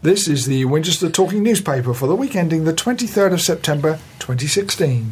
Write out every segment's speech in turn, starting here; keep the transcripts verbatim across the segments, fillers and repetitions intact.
This is the Winchester Talking Newspaper for the week ending the twenty-third of September twenty sixteen.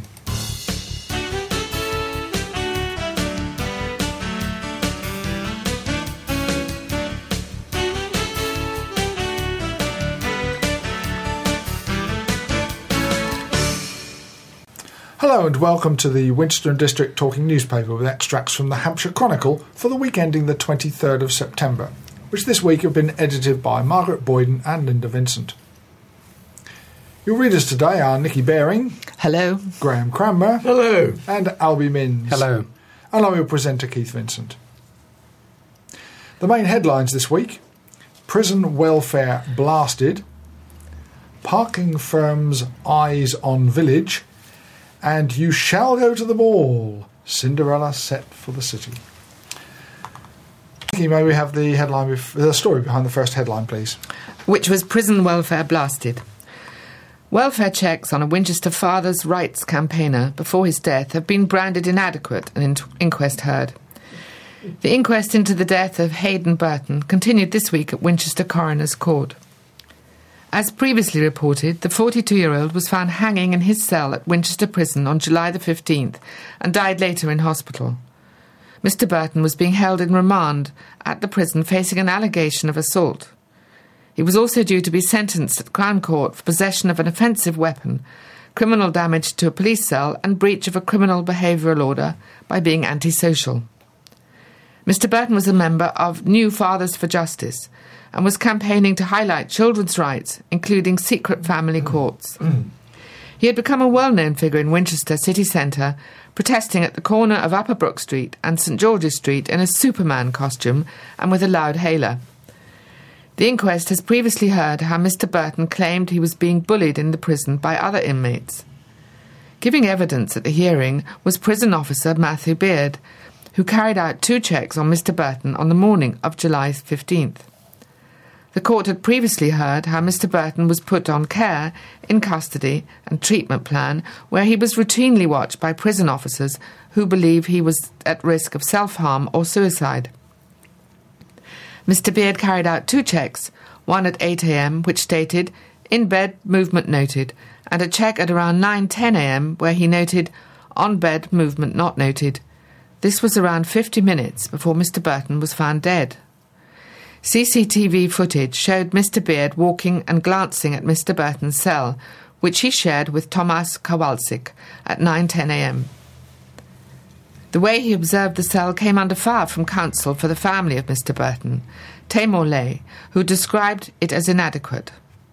Hello and welcome to the Winchester and District Talking Newspaper with extracts from the Hampshire Chronicle for the week ending the twenty-third of September, which this week have been edited by Margaret Boyden and Linda Vincent. Your readers today are Nikki Baring. Hello. Graham Cranmer. Hello. And Albie Minns. Hello. And I'm your presenter, Keith Vincent. The main headlines this week: prison welfare blasted, parking firms' eyes on village, and you shall go to the ball, Cinderella set for the city. May we have the headline, with, the story behind the first headline, please? Which was prison welfare blasted. Welfare checks on a Winchester father's rights campaigner before his death have been branded inadequate and in- inquest heard. The inquest into the death of Hayden Burton continued this week at Winchester Coroner's Court. As previously reported, the forty-two-year-old was found hanging in his cell at Winchester Prison on July the fifteenth and died later in hospital. Mister Burton was being held in remand at the prison facing an allegation of assault. He was also due to be sentenced at Crown Court for possession of an offensive weapon, criminal damage to a police cell and breach of a criminal behavioural order by being antisocial. Mister Burton was a member of New Fathers for Justice and was campaigning to highlight children's rights, including secret family courts. Mm. He had become a well-known figure in Winchester city centre, protesting at the corner of Upper Brook Street and St George's Street in a Superman costume and with a loud hailer. The inquest has previously heard how Mister Burton claimed he was being bullied in the prison by other inmates. Giving evidence at the hearing was prison officer Matthew Beard, who carried out two checks on Mister Burton on the morning of July fifteenth. The court had previously heard how Mister Burton was put on care, in custody and treatment plan, where he was routinely watched by prison officers who believe he was at risk of self-harm or suicide. Mister Beard carried out two checks, one at eight a.m. which stated, "In bed, movement noted," and a check at around nine ten a.m. where he noted, "On bed, movement not noted." This was around fifty minutes before Mister Burton was found dead. C C T V footage showed Mister Beard walking and glancing at Mister Burton's cell, which he shared with Tomasz Kowalczyk at nine ten a.m. The way he observed the cell came under fire from counsel for the family of Mister Burton, Tamor Lay, who described it as inadequate.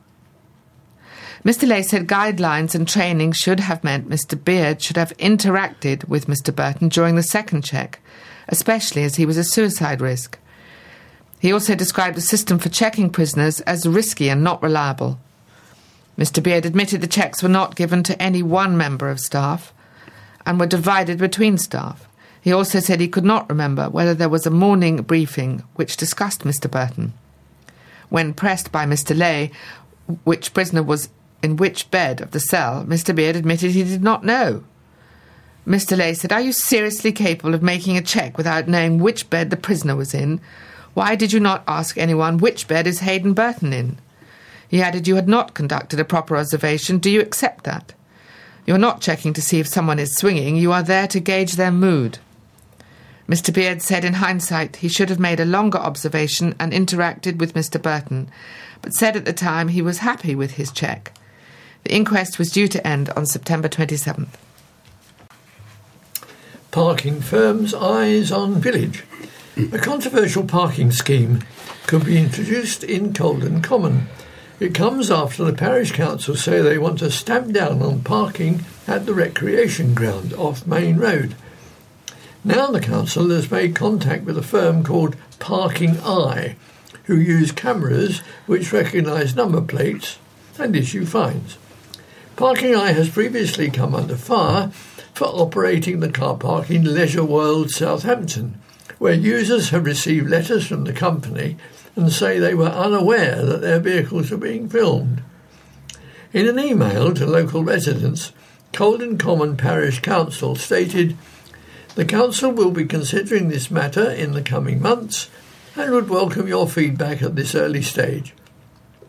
Mister Lay said guidelines and training should have meant Mister Beard should have interacted with Mister Burton during the second check, especially as he was a suicide risk. He also described the system for checking prisoners as risky and not reliable. Mister Beard admitted the checks were not given to any one member of staff and were divided between staff. He also said he could not remember whether there was a morning briefing which discussed Mister Burton. When pressed by Mister Lay which prisoner was in which bed of the cell, Mister Beard admitted he did not know. Mister Lay said, "Are you seriously capable of making a check without knowing which bed the prisoner was in? Why did you not ask anyone which bed is Hayden Burton in?" He added, "You had not conducted a proper observation. Do you accept that? You are not checking to see if someone is swinging. You are there to gauge their mood." Mister Beard said in hindsight he should have made a longer observation and interacted with Mister Burton, but said at the time he was happy with his check. The inquest was due to end on September twenty-seventh. Parking firms' eyes on village. A controversial parking scheme could be introduced in Colden Common. It comes after the parish council say they want to stamp down on parking at the recreation ground off Main Road. Now the council has made contact with a firm called Parking Eye, who use cameras which recognise number plates and issue fines. Parking Eye has previously come under fire for operating the car park in Leisure World, Southampton, where users have received letters from the company and say they were unaware that their vehicles were being filmed. In an email to local residents, Colden Common Parish Council stated, "The council will be considering this matter in the coming months and would welcome your feedback at this early stage.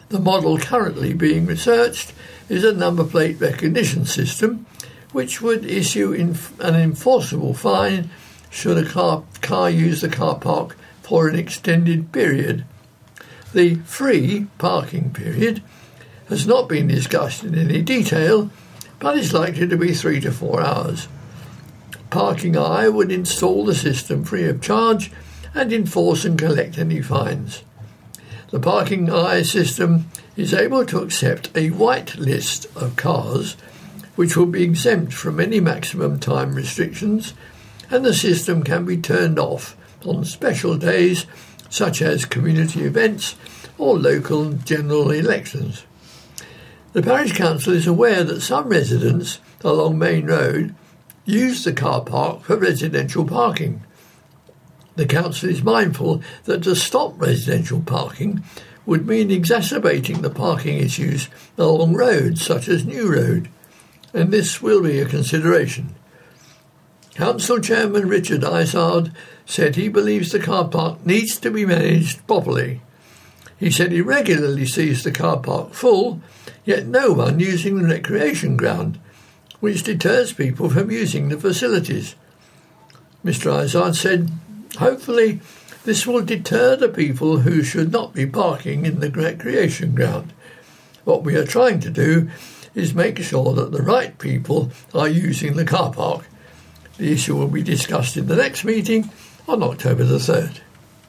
The model currently being researched is a number plate recognition system which would issue inf- an enforceable fine should a car, car use the car park for an extended period. The free parking period has not been discussed in any detail, but is likely to be three to four hours. Parking Eye would install the system free of charge and enforce and collect any fines. The Parking Eye system is able to accept a white list of cars which will be exempt from any maximum time restrictions, and the system can be turned off on special days such as community events or local general elections. The Parish Council is aware that some residents along Main Road use the car park for residential parking. The Council is mindful that to stop residential parking would mean exacerbating the parking issues along roads such as New Road, and this will be a consideration. Council Chairman Richard Izard said he believes the car park needs to be managed properly. He said he regularly sees the car park full, yet no one using the recreation ground, which deters people from using the facilities. Mister Izard said, hopefully this will deter the people who should not be parking in the recreation ground. What we are trying to do is make sure that the right people are using the car park. The issue will be discussed in the next meeting on October the third.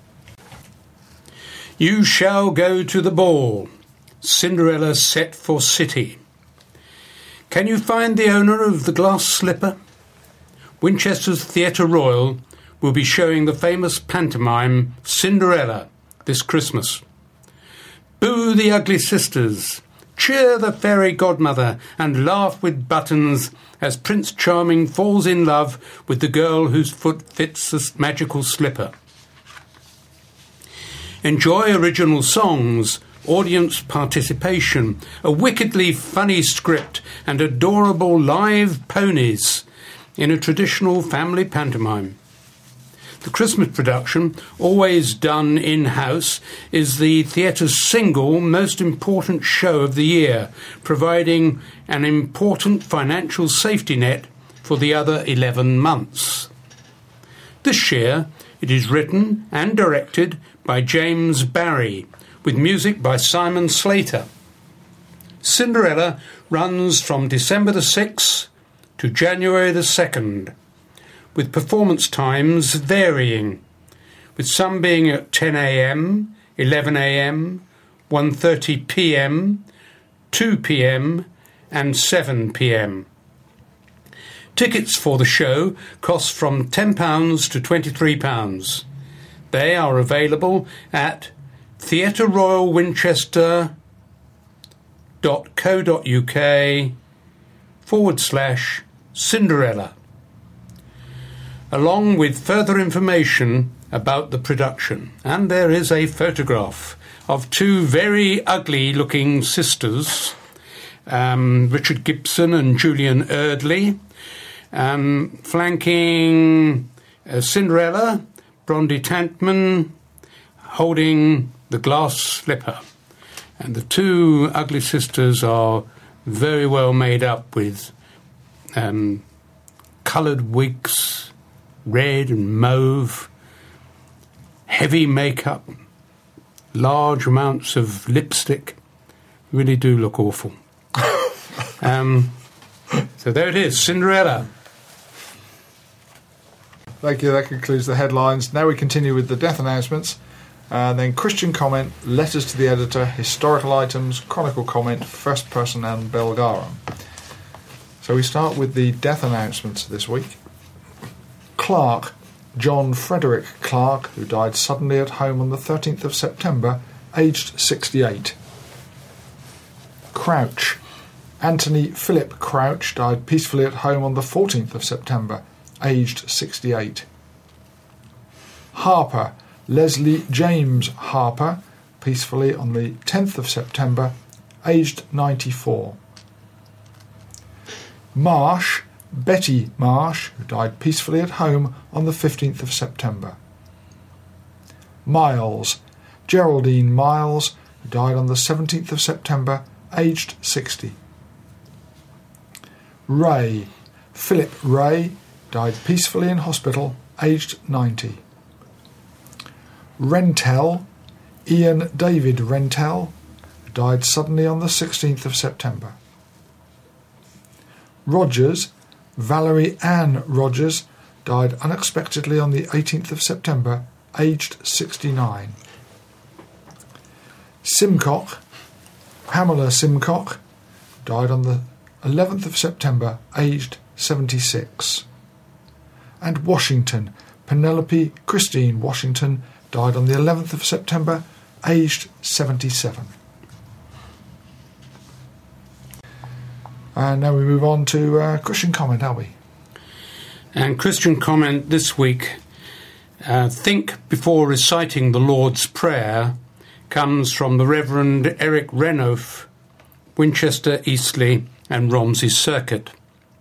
You shall go to the ball. Cinderella set for City. Can you find the owner of the glass slipper? Winchester's Theatre Royal will be showing the famous pantomime Cinderella this Christmas. Boo the ugly sisters, cheer the fairy godmother, and laugh with Buttons as Prince Charming falls in love with the girl whose foot fits the magical slipper. Enjoy original songs, audience participation, a wickedly funny script, and adorable live ponies in a traditional family pantomime. The Christmas production, always done in-house, is the theatre's single most important show of the year, providing an important financial safety net for the other eleven months. This year, it is written and directed by James Barry, with music by Simon Slater. Cinderella runs from December the sixth to January the second, with performance times varying, with some being at ten a.m, eleven a.m, one thirty p.m, two p.m, and seven p.m. Tickets for the show cost from ten pounds to twenty-three pounds. They are available at theatre royal winchester dot co dot uk forward slash Cinderella, along with further information about the production. And there is a photograph of two very ugly-looking sisters, um, Richard Gibson and Julian Eardley, um, flanking uh, Cinderella, Brondi Tantman, holding the glass slipper. And the two ugly sisters are very well made up with um, coloured wigs, red and mauve, heavy makeup, large amounts of lipstick. Really do look awful. um, so there it is, Cinderella. Thank you. That concludes the headlines. Now we continue with the death announcements. And then Christian comment, letters to the editor, historical items, chronicle comment, first person and Belgarum. So we start with the death announcements this week. Clark, John Frederick Clark, who died suddenly at home on the thirteenth of September, aged sixty-eight. Crouch, Anthony Philip Crouch, died peacefully at home on the fourteenth of September, aged sixty-eight. Harper, Leslie James Harper, peacefully on the tenth of September, aged ninety-four. Marsh, Betty Marsh, who died peacefully at home on the fifteenth of September. Miles, Geraldine Miles, who died on the seventeenth of September, aged sixty. Ray, Philip Ray, died peacefully in hospital, aged ninety. Rentel, Ian David Rentel, died suddenly on the sixteenth of September. Rogers, Valerie Ann Rogers, died unexpectedly on the eighteenth of September, aged sixty-nine. Simcock, Pamela Simcock, died on the eleventh of September, aged seventy-six. And Washington, Penelope Christine Washington, died on the eleventh of September, aged seventy-seven. And now we move on to uh, Christian comment, are we? And Christian comment this week, uh, think before reciting the Lord's Prayer, comes from the Reverend Eric Renouf, Winchester, Eastleigh and Romsey Circuit.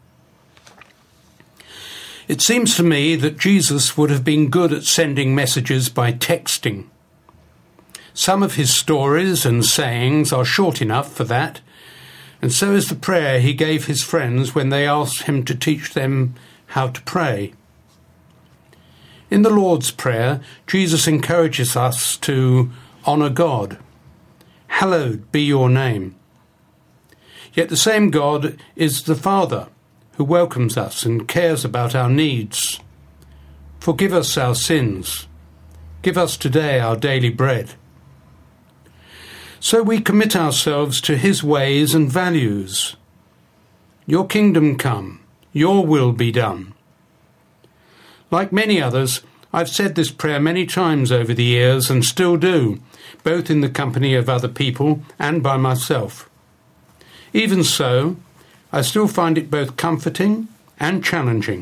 It seems to me that Jesus would have been good at sending messages by texting. Some of his stories and sayings are short enough for that, and so is the prayer he gave his friends when they asked him to teach them how to pray. In the Lord's Prayer, Jesus encourages us to honour God. Hallowed be your name. Yet the same God is the Father, who welcomes us and cares about our needs. Forgive us our sins. Give us today our daily bread. So we commit ourselves to his ways and values. Your kingdom come, your will be done. Like many others, I've said this prayer many times over the years and still do, both in the company of other people and by myself. Even so, I still find it both comforting and challenging.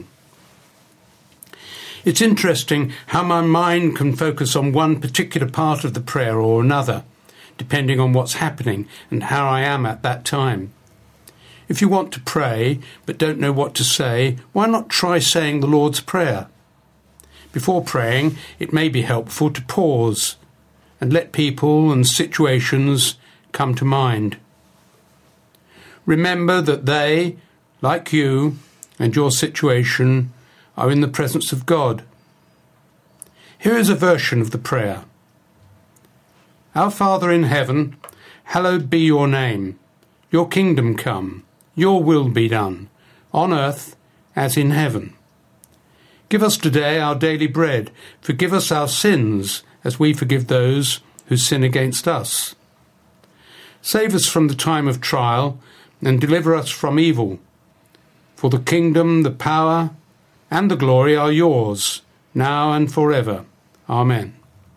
It's interesting how my mind can focus on one particular part of the prayer or another, depending on what's happening and how I am at that time. If you want to pray but don't know what to say, why not try saying the Lord's Prayer? Before praying, it may be helpful to pause and let people and situations come to mind. Remember that they, like you and your situation, are in the presence of God. Here is a version of the prayer. Our Father in heaven, hallowed be your name. Your kingdom come. Your will be done, on earth as in heaven. Give us today our daily bread. Forgive us our sins as we forgive those who sin against us. Save us from the time of trial and deliver us from evil. For the kingdom, the power, and the glory are yours, now and forever. Amen.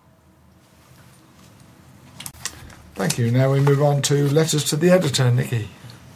Thank you. Now we move on to letters to the editor, Nikki.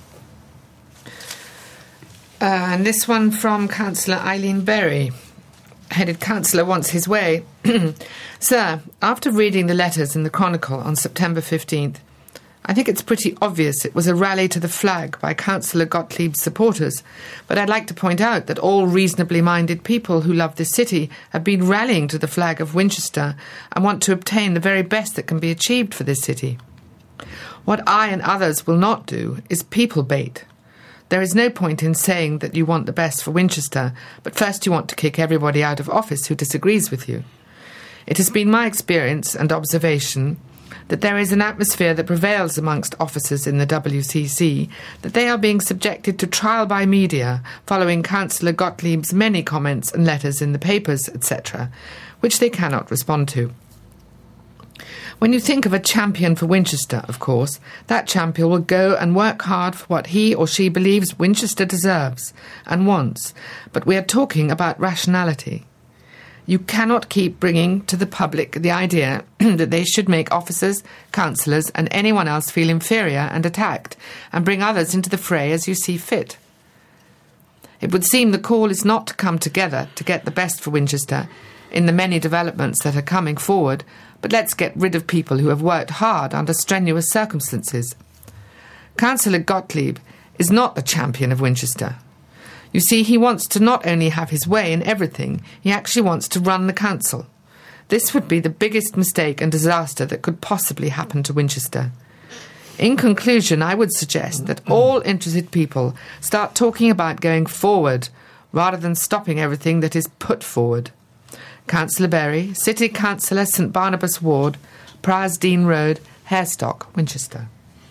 Uh, and this one from Councillor Eileen Berry, headed Councillor Wants His Way. Sir, after reading the letters in the Chronicle on September fifteenth, I think it's pretty obvious it was a rally to the flag by Councillor Gottlieb's supporters, but I'd like to point out that all reasonably minded people who love this city have been rallying to the flag of Winchester and want to obtain the very best that can be achieved for this city. What I and others will not do is people bait. There is no point in saying that you want the best for Winchester, but first you want to kick everybody out of office who disagrees with you. It has been my experience and observation that there is an atmosphere that prevails amongst officers in the W C C, that they are being subjected to trial by media following Councillor Gottlieb's many comments and letters in the papers, et cetera, which they cannot respond to. When you think of a champion for Winchester, of course, that champion will go and work hard for what he or she believes Winchester deserves and wants, but we are talking about rationality. You cannot keep bringing to the public the idea that they should make officers, councillors and anyone else feel inferior and attacked, and bring others into the fray as you see fit. It would seem the call is not to come together to get the best for Winchester in the many developments that are coming forward, but let's get rid of people who have worked hard under strenuous circumstances. Councillor Gottlieb is not the champion of Winchester. You see, he wants to not only have his way in everything, he actually wants to run the council. This would be the biggest mistake and disaster that could possibly happen to Winchester. In conclusion, I would suggest that all interested people start talking about going forward rather than stopping everything that is put forward. Councillor Berry, City Councillor, St Barnabas Ward, Priors Dean Road, Harestock, Winchester.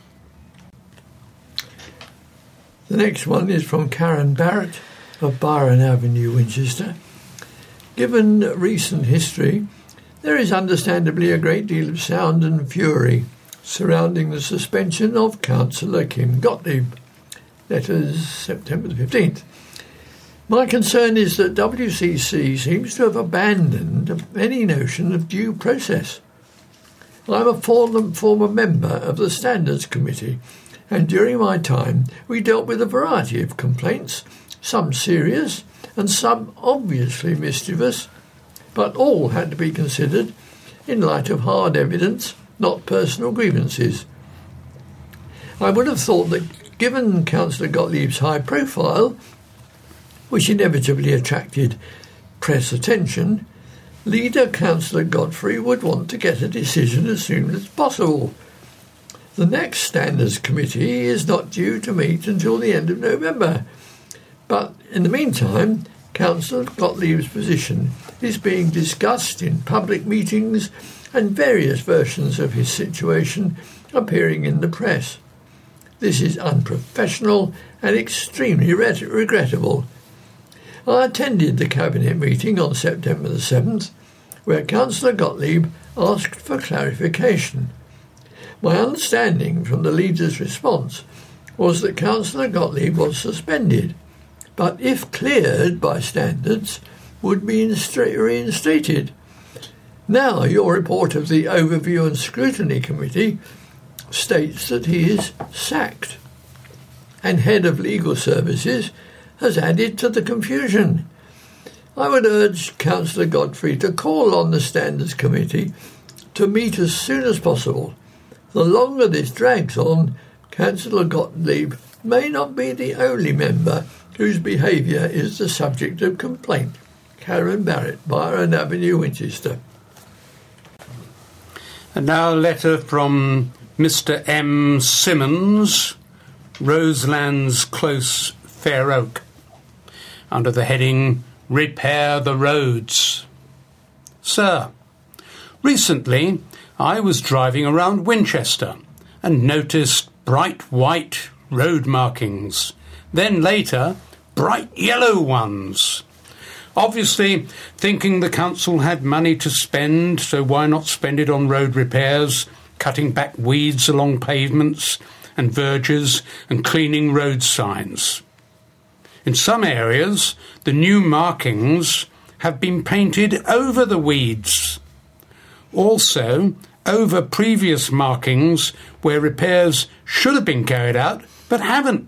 The next one is from Karen Barrett of Byron Avenue, Winchester. Given recent history, there is understandably a great deal of sound and fury surrounding the suspension of Councillor Kim Gottlieb. Letters September the fifteenth. My concern is that W C C seems to have abandoned any notion of due process. I am a former, former member of the Standards Committee, and during my time we dealt with a variety of complaints, some serious and some obviously mischievous, but all had to be considered in light of hard evidence, not personal grievances. I would have thought that given Councillor Gottlieb's high profile, which inevitably attracted press attention, leader Councillor Godfrey would want to get a decision as soon as possible. The next Standards Committee is not due to meet until the end of November, but in the meantime, Councillor Gottlieb's position is being discussed in public meetings and various versions of his situation appearing in the press. This is unprofessional and extremely re- regrettable. I attended the Cabinet meeting on September the seventh, where Councillor Gottlieb asked for clarification. My understanding from the leader's response was that Councillor Gottlieb was suspended, but if cleared by standards, would be instra- reinstated. Now your report of the Overview and Scrutiny Committee states that he is sacked, and Head of Legal Services has added to the confusion. I would urge Councillor Godfrey to call on the Standards Committee to meet as soon as possible. The longer this drags on, Councillor Gottlieb may not be the only member whose behaviour is the subject of complaint. Karen Barrett, Byron Avenue, Winchester. And now a letter from Mister M. Simmons, Roselands Close, Fair Oak, under the heading Repair the Roads. Sir, recently I was driving around Winchester and noticed bright white road markings, then later bright yellow ones. Obviously thinking the council had money to spend, so why not spend it on road repairs, cutting back weeds along pavements and verges and cleaning road signs. In some areas, the new markings have been painted over the weeds. Also, over previous markings where repairs should have been carried out but haven't.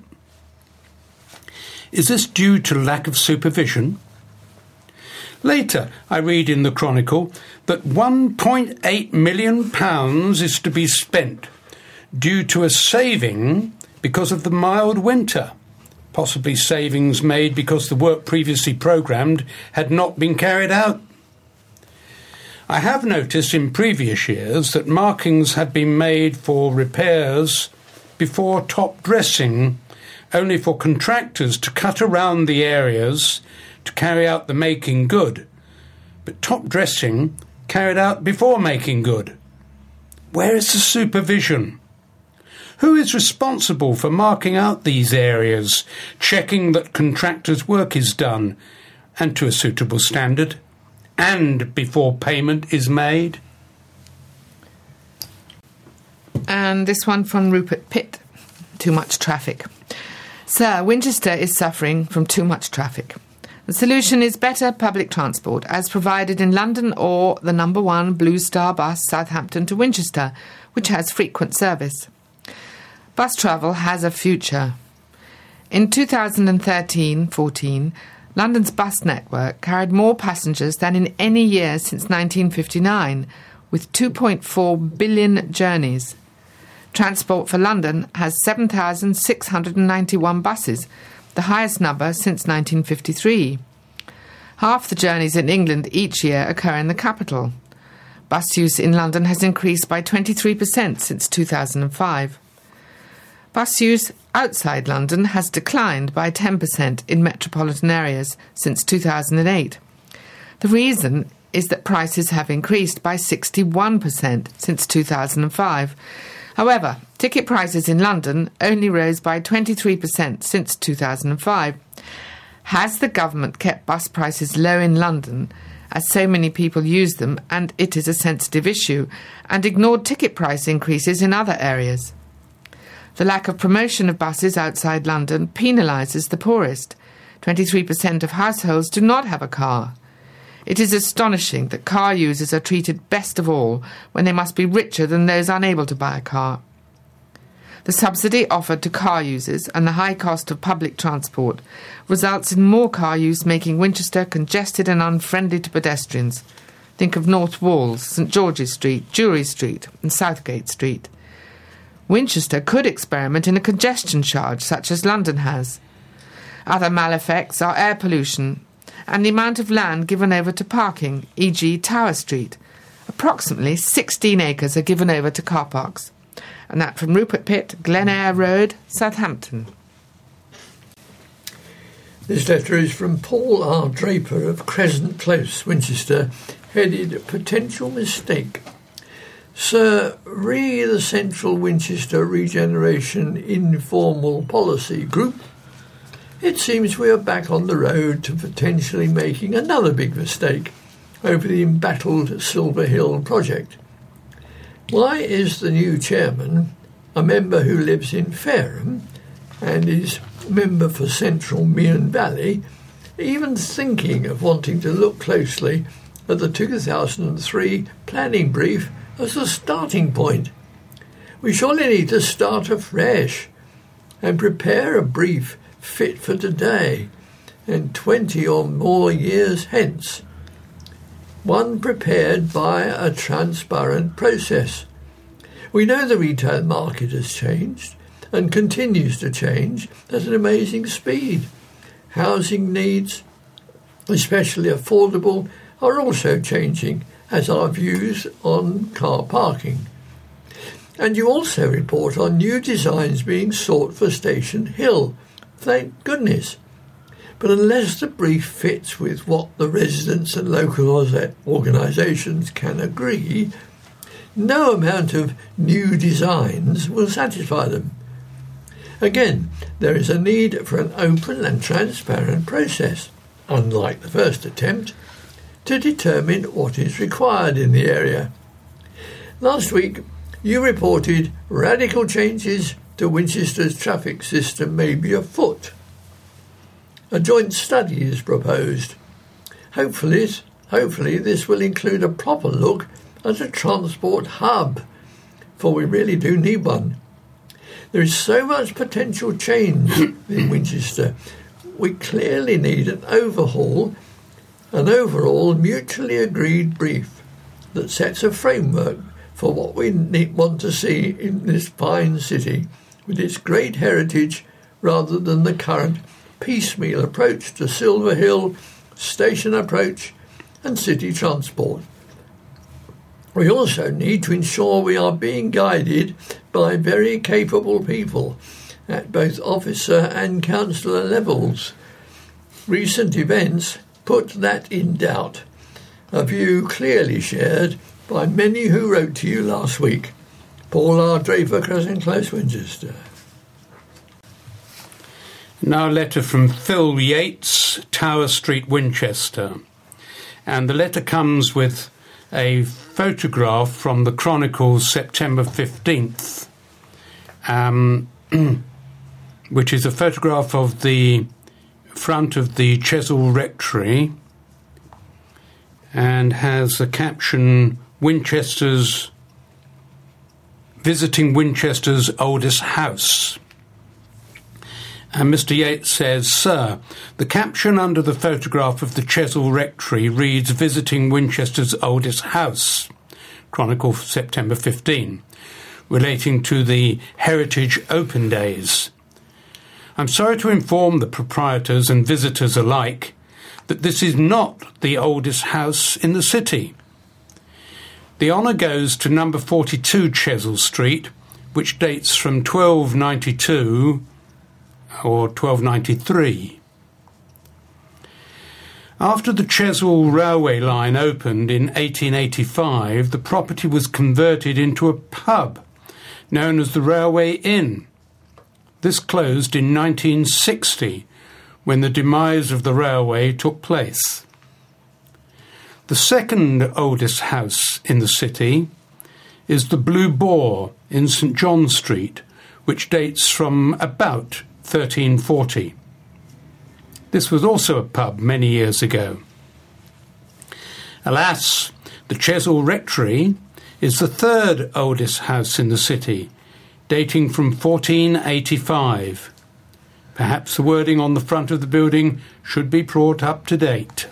Is this due to lack of supervision? Later, I read in the Chronicle that one point eight million pounds is to be spent due to a saving because of the mild winter, possibly savings made because the work previously programmed had not been carried out. I have noticed in previous years that markings have been made for repairs before top dressing, only for contractors to cut around the areas to carry out the making good, but top dressing carried out before making good. Where is the supervision? Who is responsible for marking out these areas, checking that contractors' work is done, and to a suitable standard, and before payment is made? And this one from Rupert Pitt. Too much traffic. Sir, Winchester is suffering from too much traffic. The solution is better public transport, as provided in London, or the number one Blue Star bus Southampton to Winchester, which has frequent service. Bus travel has a future. In two thousand thirteen fourteen, London's bus network carried more passengers than in any year since nineteen fifty-nine, with two point four billion journeys. Transport for London has seven thousand six hundred ninety-one buses, the highest number since nineteen fifty-three. Half the journeys in England each year occur in the capital. Bus use in London has increased by twenty-three percent since two thousand five. Bus use outside London has declined by ten percent in metropolitan areas since two thousand eight. The reason is that prices have increased by sixty-one percent since two thousand five. However, ticket prices in London only rose by twenty-three percent since two thousand five. Has the government kept bus prices low in London, as so many people use them and it is a sensitive issue, and ignored ticket price increases in other areas? The lack of promotion of buses outside London penalises the poorest. twenty-three percent of households do not have a car. It is astonishing that car users are treated best of all when they must be richer than those unable to buy a car. The subsidy offered to car users and the high cost of public transport results in more car use, making Winchester congested and unfriendly to pedestrians. Think of North Walls, St George's Street, Jewry Street and Southgate Street. Winchester could experiment in a congestion charge such as London has. Other maleffects are air pollution and the amount of land given over to parking, for example Tower Street. Approximately sixteen acres are given over to car parks. And that from Rupert Pitt, Glen Eyre Road, Southampton. This letter is from Paul R. Draper of Crescent Close, Winchester, headed Potential Mistake. Sir, re the Central Winchester Regeneration Informal Policy Group, it seems we are back on the road to potentially making another big mistake over the embattled Silver Hill project. Why is the new chairman, a member who lives in Fareham and is member for Central Meon Valley, even thinking of wanting to look closely at the two thousand three planning brief as a starting point? We surely need to start afresh and prepare a brief fit for today and twenty or more years hence. One prepared by a transparent process. We know the retail market has changed and continues to change at an amazing speed. Housing needs, especially affordable, are also changing, as are views on car parking. And you also report on new designs being sought for Station Hill. Thank goodness. But unless the brief fits with what the residents and local organisations can agree, no amount of new designs will satisfy them. Again, there is a need for an open and transparent process, unlike the first attempt, to determine what is required in the area. Last week, you reported radical changes to Winchester's traffic system may be afoot. A joint study is proposed. Hopefully, hopefully this will include a proper look at a transport hub, for we really do need one. There is so much potential change in Winchester. We clearly need an overhaul, an overall mutually agreed brief that sets a framework for what we need, want to see in this fine city with its great heritage, rather than the current piecemeal approach to Silver Hill, station approach and city transport. We also need to ensure we are being guided by very capable people at both officer and councillor levels. Recent events put that in doubt, a view clearly shared by many who wrote to you last week. Paul R. Draper, Crescent Close, Winchester. Now a letter from Phil Yates, Tower Street, Winchester. And the letter comes with a photograph from the Chronicles, September fifteenth, um, which is a photograph of the front of the Chesil Rectory and has the caption, Winchester's, visiting Winchester's oldest house. And Mister Yates says, Sir, the caption under the photograph of the Chesil Rectory reads, Visiting Winchester's oldest house, Chronicle September fifteenth, relating to the Heritage Open Days. I'm sorry to inform the proprietors and visitors alike that this is not the oldest house in the city. The honour goes to number forty-two Chesil Street, which dates from twelve ninety-two or twelve ninety-three. After the Chesil railway line opened in eighteen eighty-five, the property was converted into a pub known as the Railway Inn. This closed in nineteen sixty, when the demise of the railway took place. The second oldest house in the city is the Blue Boar in St John Street, which dates from about thirteen forty. This was also a pub many years ago. Alas, the Chesil Rectory is the third oldest house in the city, dating from fourteen eighty-five. Perhaps the wording on the front of the building should be brought up to date.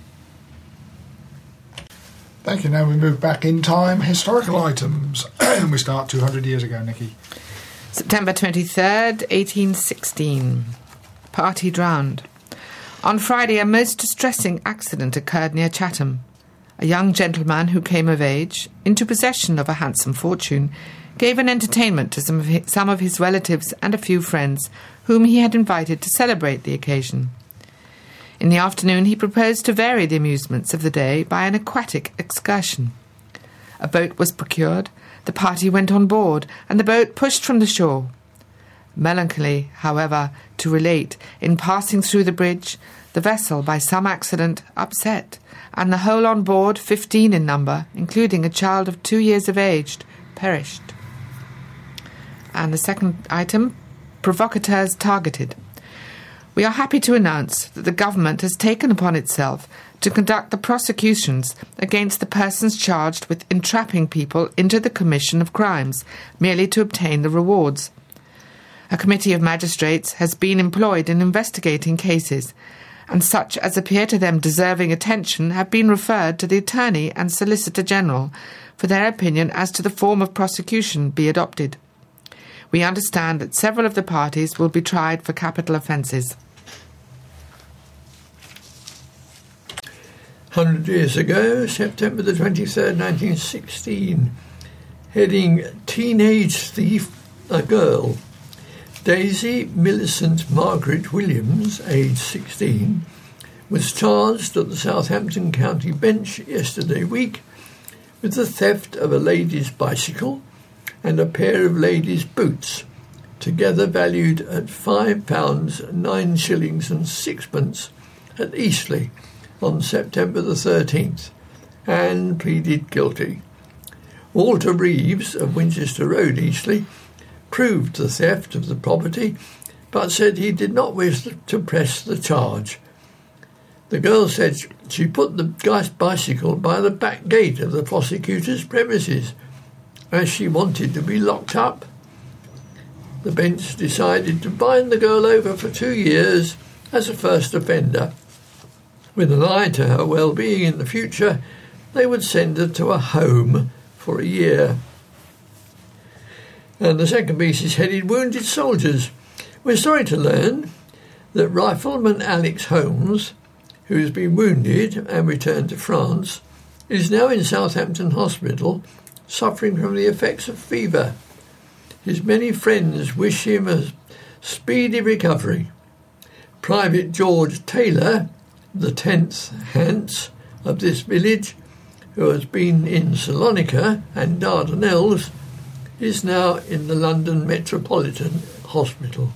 Thank you. Now we move back in time. Historical items. We start two hundred years ago, Nikki. September twenty-third, eighteen sixteen. Party drowned. On Friday, a most distressing accident occurred near Chatham. A young gentleman who came of age, into possession of a handsome fortune, gave an entertainment to some of his, some of his relatives and a few friends whom he had invited to celebrate the occasion. In the afternoon, he proposed to vary the amusements of the day by an aquatic excursion. A boat was procured, the party went on board, and the boat pushed from the shore. Melancholy, however, to relate, in passing through the bridge, the vessel, by some accident, upset, and the whole on board, fifteen in number, including a child of two years of age, perished. And the second item, provocateurs targeted. We are happy to announce that the government has taken upon itself to conduct the prosecutions against the persons charged with entrapping people into the commission of crimes, merely to obtain the rewards. A committee of magistrates has been employed in investigating cases, and such as appear to them deserving attention have been referred to the Attorney and Solicitor General for their opinion as to the form of prosecution be adopted. We understand that several of the parties will be tried for capital offences. Hundred years ago, September the twenty-third, nineteen sixteen, heading Teenage Thief, a girl. Daisy Millicent Margaret Williams, aged sixteen, was charged at the Southampton County Bench yesterday week with the theft of a lady's bicycle and a pair of ladies' boots, together valued at five pounds nine shillings and sixpence, at Eastleigh on September the thirteenth, and pleaded guilty. Walter Reeves of Winchester Road, Eastleigh, proved the theft of the property, but said he did not wish to press the charge. The girl said she put the guy's bicycle by the back gate of the prosecutor's premises, as she wanted to be locked up. The bench decided to bind the girl over for two years as a first offender. With an eye to her well-being in the future, they would send her to a home for a year. And the second piece is headed Wounded Soldiers. We're sorry to learn that Rifleman Alex Holmes, who has been wounded and returned to France, is now in Southampton Hospital, suffering from the effects of fever. His many friends wish him a speedy recovery. Private George Taylor, the tenth Hants of this village, who has been in Salonika and Dardanelles, is now in the London Metropolitan Hospital.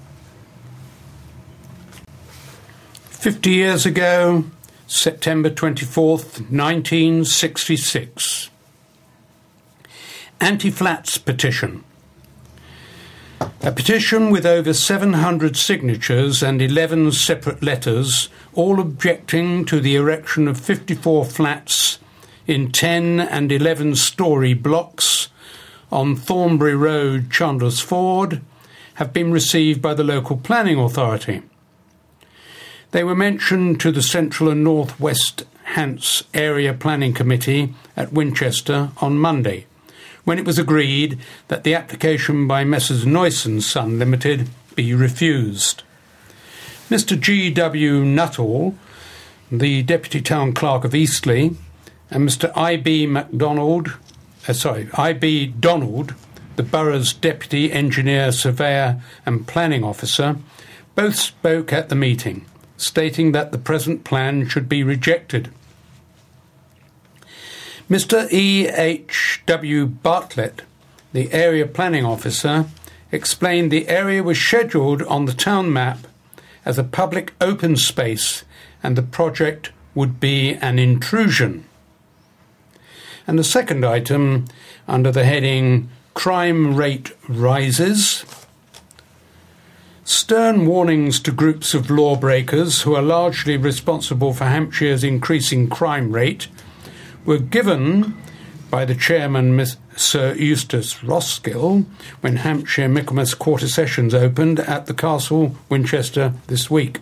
Fifty years ago, September twenty-fourth, nineteen sixty-six. Anti-Flats petition. A petition with over seven hundred signatures and eleven separate letters, all objecting to the erection of fifty-four flats in ten and eleven-storey blocks on Thornbury Road, Chandler's Ford, have been received by the local planning authority. They were mentioned to the Central and North West Hants Area Planning Committee at Winchester on Monday, when it was agreed that the application by Messrs Noyce and Son Limited be refused. Mister G W Nuttall, the Deputy Town Clerk of Eastleigh, and Mister I B MacDonald, uh, sorry, I B Donald, the borough's Deputy Engineer, Surveyor and Planning Officer, both spoke at the meeting, stating that the present plan should be rejected. Mister E H W Bartlett, the Area Planning Officer, explained the area was scheduled on the town map as a public open space and the project would be an intrusion. And the second item, under the heading Crime Rate Rises, stern warnings to groups of lawbreakers who are largely responsible for Hampshire's increasing crime rate were given by the chairman, Miss Sir Eustace Roskill, when Hampshire Michaelmas Quarter Sessions opened at the Castle, Winchester, this week.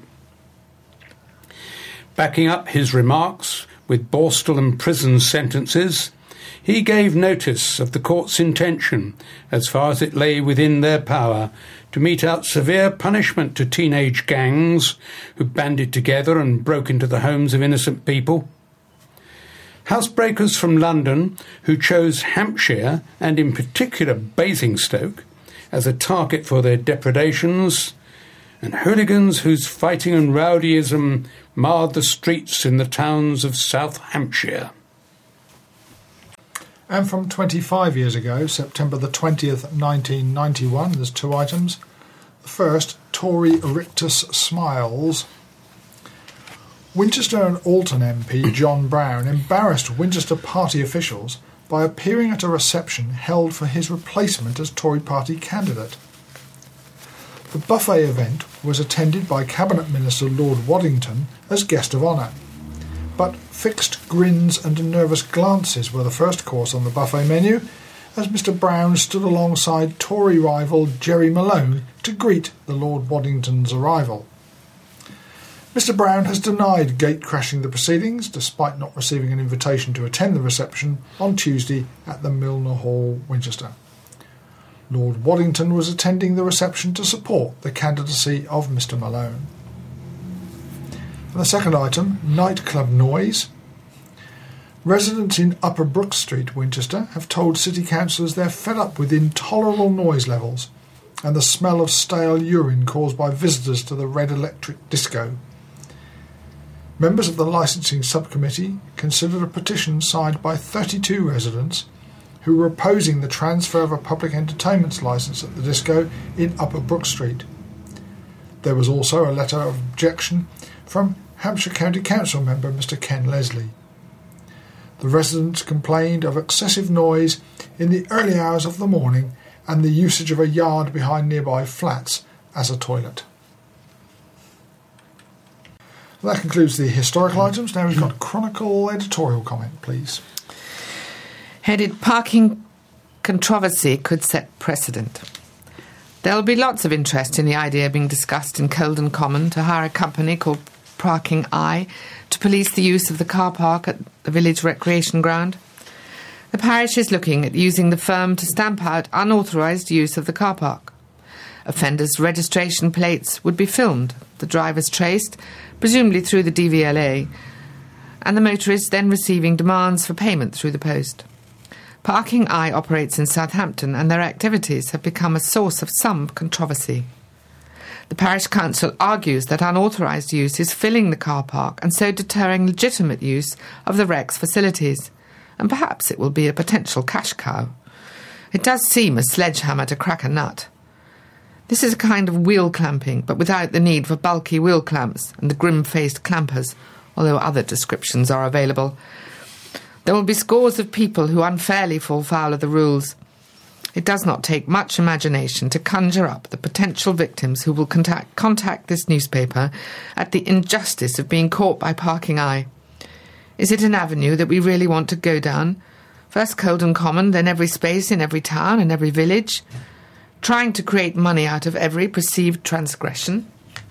Backing up his remarks with Borstal and prison sentences, he gave notice of the court's intention, as far as it lay within their power, to mete out severe punishment to teenage gangs who banded together and broke into the homes of innocent people. Housebreakers from London who chose Hampshire, and in particular Basingstoke, as a target for their depredations, and hooligans whose fighting and rowdyism marred the streets in the towns of South Hampshire. And from twenty-five years ago, September the twentieth, nineteen ninety-one, there's two items. The first, Tory Rictus smiles. Winchester and Alton M P John Brown embarrassed Winchester party officials by appearing at a reception held for his replacement as Tory party candidate. The buffet event was attended by Cabinet Minister Lord Waddington as guest of honour, but fixed grins and nervous glances were the first course on the buffet menu as Mister Brown stood alongside Tory rival Jerry Malone to greet the Lord Waddington's arrival. Mister Brown has denied gate-crashing the proceedings, despite not receiving an invitation to attend the reception on Tuesday at the Milner Hall, Winchester. Lord Waddington was attending the reception to support the candidacy of Mister Malone. And the second item, nightclub noise. Residents in Upper Brook Street, Winchester, have told city councillors they're fed up with intolerable noise levels and the smell of stale urine caused by visitors to the Red Electric Disco. Members of the licensing subcommittee considered a petition signed by thirty-two residents who were opposing the transfer of a public entertainment's licence at the disco in Upper Brook Street. There was also a letter of objection from Hampshire County Council member Mister Ken Leslie. The residents complained of excessive noise in the early hours of the morning and the usage of a yard behind nearby flats as a toilet. That concludes the historical items. Now we've got Chronicle editorial comment, please. Headed Parking Controversy Could Set Precedent. There will be lots of interest in the idea being discussed in Colden Common to hire a company called Parking Eye to police the use of the car park at the village recreation ground. The parish is looking at using the firm to stamp out unauthorised use of the car park. Offenders' registration plates would be filmed, the drivers traced, presumably through the D V L A, and the motorists then receiving demands for payment through the post. Parking Eye operates in Southampton, and their activities have become a source of some controversy. The parish council argues that unauthorised use is filling the car park and so deterring legitimate use of the Rex facilities, and perhaps it will be a potential cash cow. It does seem a sledgehammer to crack a nut. This is a kind of wheel clamping, but without the need for bulky wheel clamps and the grim-faced clampers, although other descriptions are available. There will be scores of people who unfairly fall foul of the rules. It does not take much imagination to conjure up the potential victims who will contact, contact this newspaper at the injustice of being caught by Parking Eye. Is it an avenue that we really want to go down? First Colden Common, then every space in every town and every village, trying to create money out of every perceived transgression.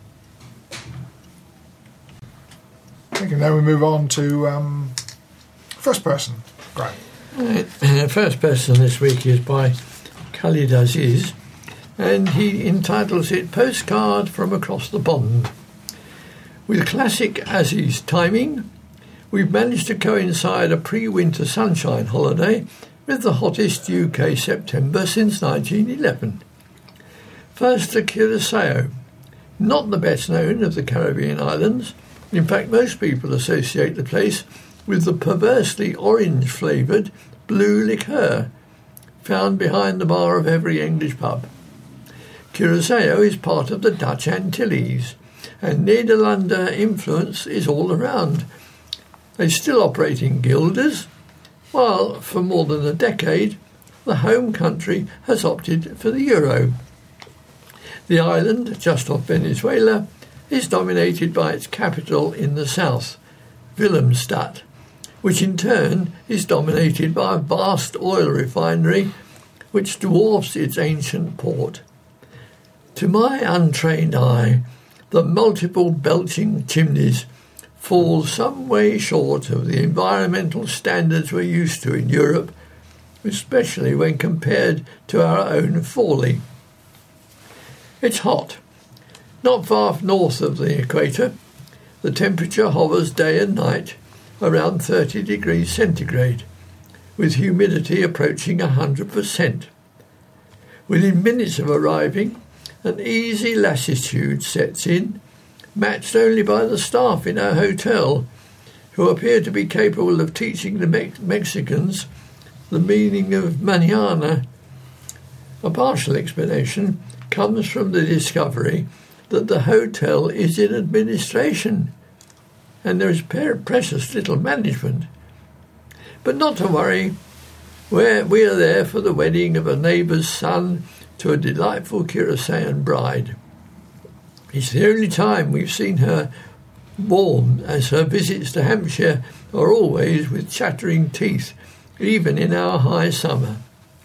Thank you. Now we move on to um, first person. Great. Uh, first person this week is by Khalid Aziz, and he entitles it Postcard from Across the Pond. With classic Aziz timing, we've managed to coincide a pre-winter sunshine holiday with the hottest U K September since nineteen eleven. First to Curaçao, not the best known of the Caribbean islands. In fact, most people associate the place with the perversely orange-flavoured blue liqueur found behind the bar of every English pub. Curaçao is part of the Dutch Antilles, and Nederlander influence is all around. They still operate in guilders, while for more than a decade the home country has opted for the euro. The island, just off Venezuela, is dominated by its capital in the south, Willemstad, which in turn is dominated by a vast oil refinery which dwarfs its ancient port. To my untrained eye, the multiple belching chimneys fall some way short of the environmental standards we're used to in Europe, especially when compared to our own Forley. It's hot. Not far north of the equator, the temperature hovers day and night around thirty degrees centigrade, with humidity approaching one hundred percent. Within minutes of arriving, an easy lassitude sets in, matched only by the staff in our hotel, who appear to be capable of teaching the Mex- Mexicans the meaning of mañana. A partial explanation comes from the discovery that the hotel is in administration and there is precious little management. But not to worry, we're, we are there for the wedding of a neighbour's son to a delightful Curaçaoan bride. It's the only time we've seen her warm, as her visits to Hampshire are always with chattering teeth, even in our high summer.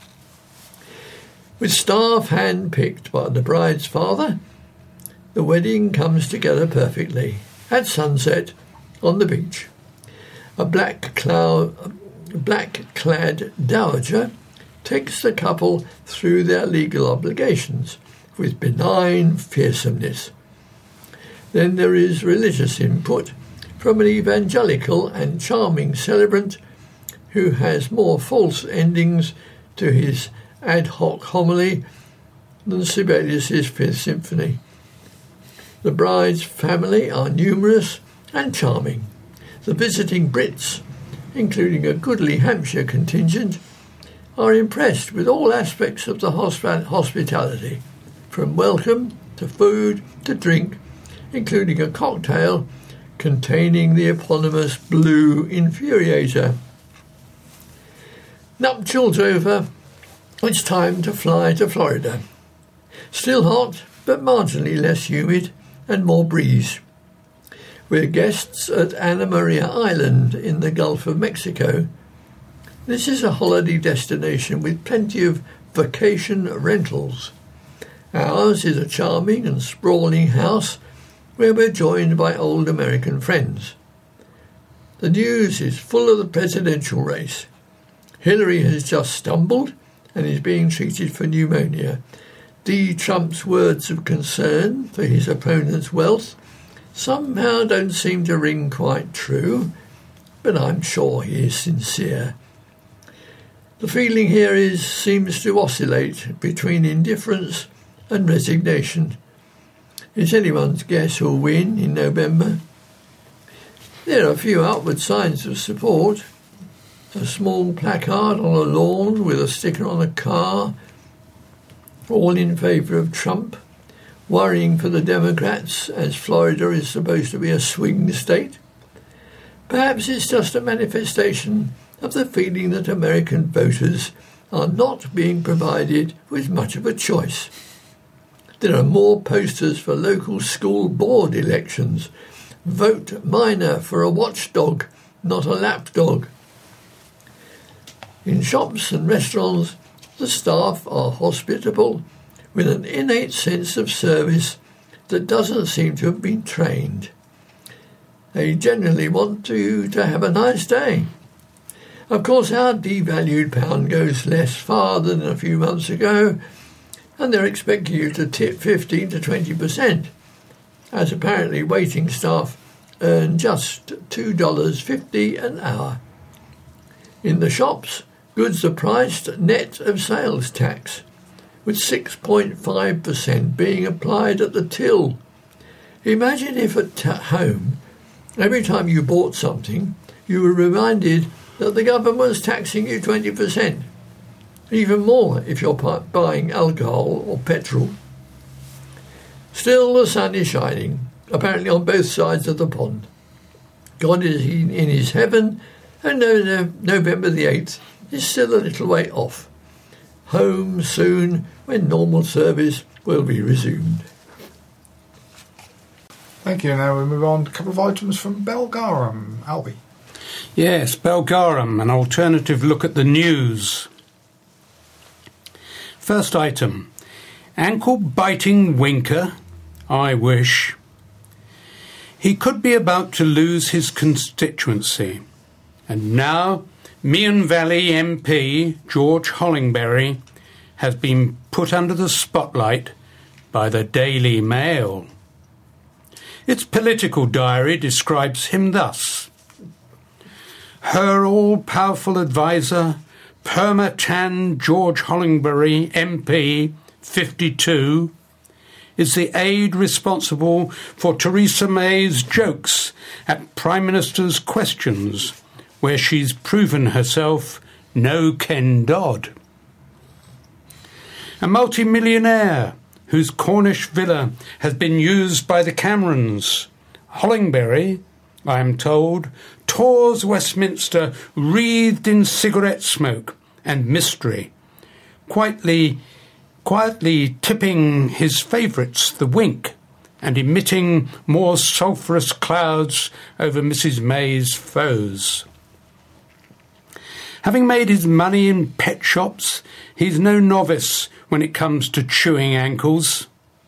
With staff hand-picked by the bride's father, the wedding comes together perfectly. At sunset, on the beach, a black cloud, black-clad dowager takes the couple through their legal obligations with benign fearsomeness. Then there is religious input from an evangelical and charming celebrant who has more false endings to his ad hoc homily than Sibelius's Fifth Symphony. The bride's family are numerous and charming. The visiting Brits, including a goodly Hampshire contingent, are impressed with all aspects of the hosp- hospitality, from welcome to food to drink, including a cocktail containing the eponymous blue infuriator. Nuptials over, it's time to fly to Florida. Still hot, but marginally less humid and more breeze. We're guests at Ana Maria Island in the Gulf of Mexico. This is a holiday destination with plenty of vacation rentals. Ours is a charming and sprawling house where we're joined by old American friends. The news is full of the presidential race. Hillary has just stumbled and is being treated for pneumonia. D. Trump's words of concern for his opponent's wealth somehow don't seem to ring quite true, but I'm sure he is sincere. The feeling here is seems to oscillate between indifference and resignation. It's anyone's guess who'll win in November. There are a few outward signs of support. A small placard on a lawn with a sticker on a car, all in favour of Trump, worrying for the Democrats as Florida is supposed to be a swing state. Perhaps it's just a manifestation of the feeling that American voters are not being provided with much of a choice. There are more posters for local school board elections. Vote minor for a watchdog, not a lapdog. In shops and restaurants, the staff are hospitable with an innate sense of service that doesn't seem to have been trained. They generally want you to have a nice day. Of course, our devalued pound goes less far than a few months ago, and they're expecting you to tip fifteen to twenty percent, as apparently waiting staff earn just two dollars fifty an hour. In the shops, goods are priced net of sales tax, with six point five percent being applied at the till. Imagine if at t- home, every time you bought something, you were reminded that the government was taxing you twenty percent. Even more if you're pu- buying alcohol or petrol. Still, the sun is shining, apparently on both sides of the pond. God is in his heaven, and November the eighth is still a little way off. Home soon, when normal service will be resumed. Thank you. Now we move on to a couple of items from Belgarum. Albie. Yes, Belgarum, an alternative look at the news. First item, ankle-biting winker, I wish. He could be about to lose his constituency. And now, Meon Valley M P George Hollingbury has been put under the spotlight by the Daily Mail. Its political diary describes him thus. Her all-powerful advisor, Perma-Tan George Hollingbury, M P, fifty-two, is the aide responsible for Theresa May's jokes at Prime Minister's questions, where she's proven herself no Ken Dodd. A multi-millionaire whose Cornish villa has been used by the Camerons, Hollingbury, I am told, tours Westminster wreathed in cigarette smoke and mystery, quietly, quietly tipping his favourites the wink and emitting more sulphurous clouds over Missus May's foes. Having made his money in pet shops, he's no novice when it comes to chewing ankles.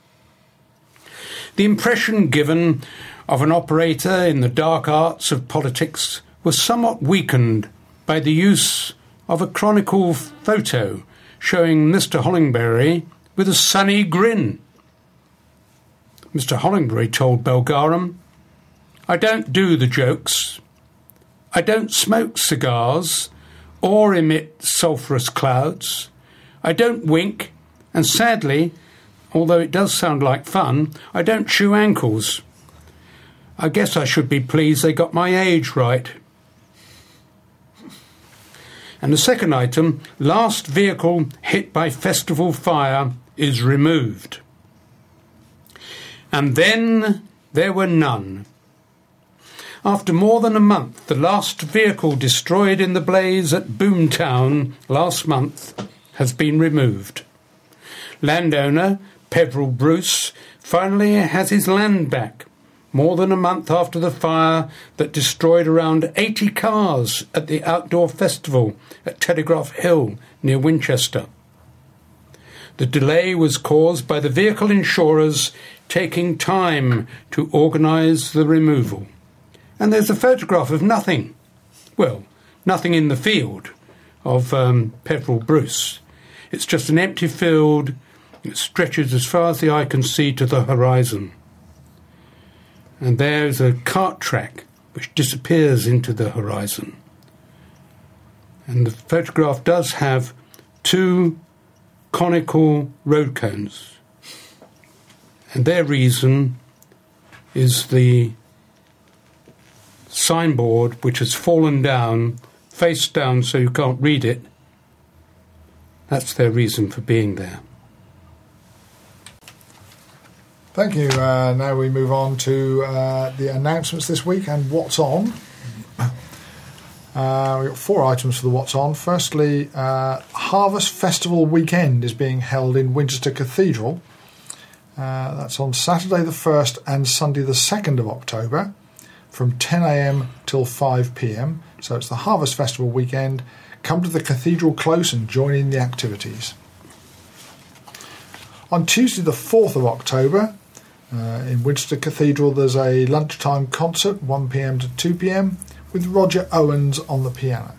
The impression given of an operator in the dark arts of politics was somewhat weakened by the use of a Chronicle photo showing Mister Hollingbury with a sunny grin. Mister Hollingbury told Belgarum, "I don't do the jokes. I don't smoke cigars or emit sulphurous clouds. I don't wink, and sadly, although it does sound like fun, I don't chew ankles. I guess I should be pleased they got my age right." And the second item, last vehicle hit by festival fire is removed. And then there were none. After more than a month, the last vehicle destroyed in the blaze at Boomtown last month has been removed. Landowner Peveril Bruce finally has his land back, more than a month after the fire that destroyed around eighty cars at the outdoor festival at Telegraph Hill near Winchester. The delay was caused by the vehicle insurers taking time to organise the removal. And there's a photograph of nothing, well, nothing in the field of um, Peveril Bruce. It's just an empty field. It stretches as far as the eye can see to the horizon. And there's a cart track which disappears into the horizon. And the photograph does have two conical road cones. And their reason is the signboard which has fallen down, face down so you can't read it. That's their reason for being there. Thank you. Uh, now we move on to uh, the announcements this week and what's on. Uh, we've got four items for the what's on. Firstly, uh, Harvest Festival weekend is being held in Winchester Cathedral. Uh, that's on Saturday the first and Sunday the second of October from ten a.m. till five p.m. So it's the Harvest Festival weekend. Come to the Cathedral Close and join in the activities. On Tuesday the fourth of October, uh, in Winchester Cathedral, there's a lunchtime concert, one p.m. to two p.m, with Roger Owens on the piano.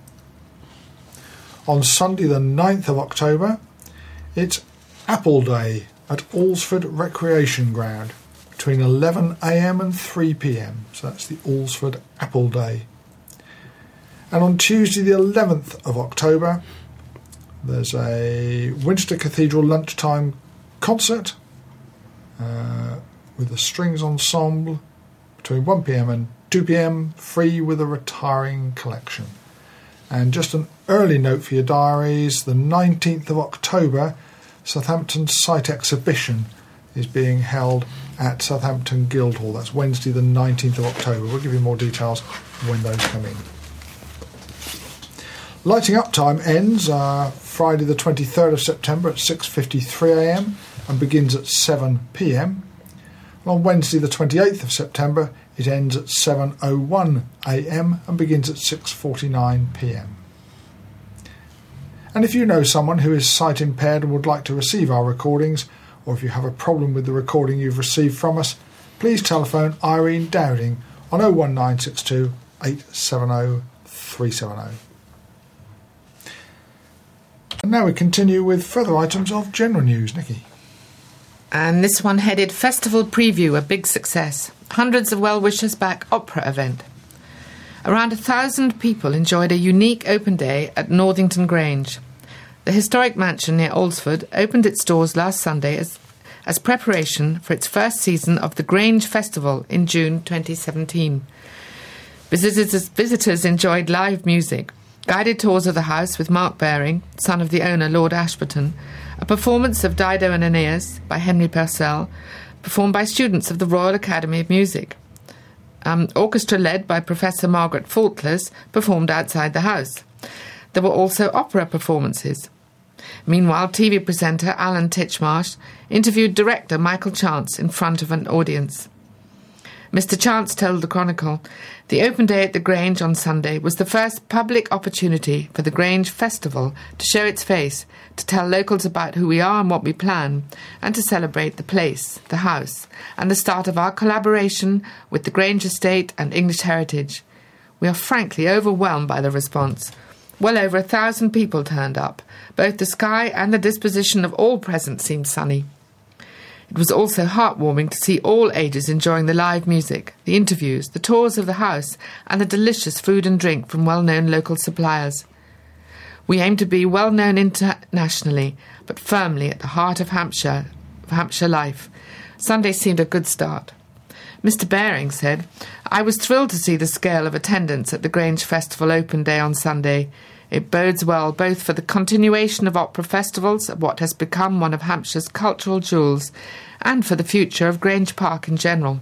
On Sunday the ninth of October, it's Apple Day at Alresford Recreation Ground, between eleven a m and three p m. So that's the Alresford Apple Day. And on Tuesday the eleventh of October, there's a Winchester Cathedral lunchtime concert uh, with the Strings Ensemble between one p m and two p m, free with a retiring collection. And just an early note for your diaries, the nineteenth of October, Southampton Site Exhibition is being held at Southampton Guildhall. That's Wednesday the nineteenth of October. We'll give you more details when those come in. Lighting up time ends uh, Friday the twenty-third of September at six fifty-three a m and begins at seven p m. On Wednesday the twenty-eighth of September it ends at seven oh one a m and begins at six forty-nine p m. And if you know someone who is sight impaired and would like to receive our recordings, or if you have a problem with the recording you've received from us, please telephone Irene Dowding on oh one nine six two, eight seven oh, three seven oh. And now we continue with further items of general news. Nikki. And this one headed Festival Preview, a big success. Hundreds of well-wishers back opera event. Around a thousand people enjoyed a unique open day at Northington Grange. The historic mansion near Alresford opened its doors last Sunday as, as preparation for its first season of the Grange Festival in June twenty seventeen. Visitors, visitors enjoyed live music, guided tours of the house with Mark Baring, son of the owner Lord Ashburton, a performance of Dido and Aeneas by Henry Purcell, performed by students of the Royal Academy of Music. Um, orchestra led by Professor Margaret Faultless performed outside the house. There were also opera performances. Meanwhile, T V presenter Alan Titchmarsh interviewed director Michael Chance in front of an audience. Mister Chance told the Chronicle, "The open day at the Grange on Sunday was the first public opportunity for the Grange Festival to show its face, to tell locals about who we are and what we plan, and to celebrate the place, the house, and the start of our collaboration with the Grange Estate and English Heritage. We are frankly overwhelmed by the response. Well over a thousand people turned up. Both the sky and the disposition of all present seemed sunny. It was also heartwarming to see all ages enjoying the live music, the interviews, the tours of the house, and the delicious food and drink from well-known local suppliers. We aim to be well-known internationally, but firmly at the heart of Hampshire, of Hampshire life. Sunday seemed a good start." Mister Baring said, "I was thrilled to see the scale of attendance at the Grange Festival Open Day on Sunday. It bodes well both for the continuation of opera festivals at what has become one of Hampshire's cultural jewels, and for the future of Grange Park in general.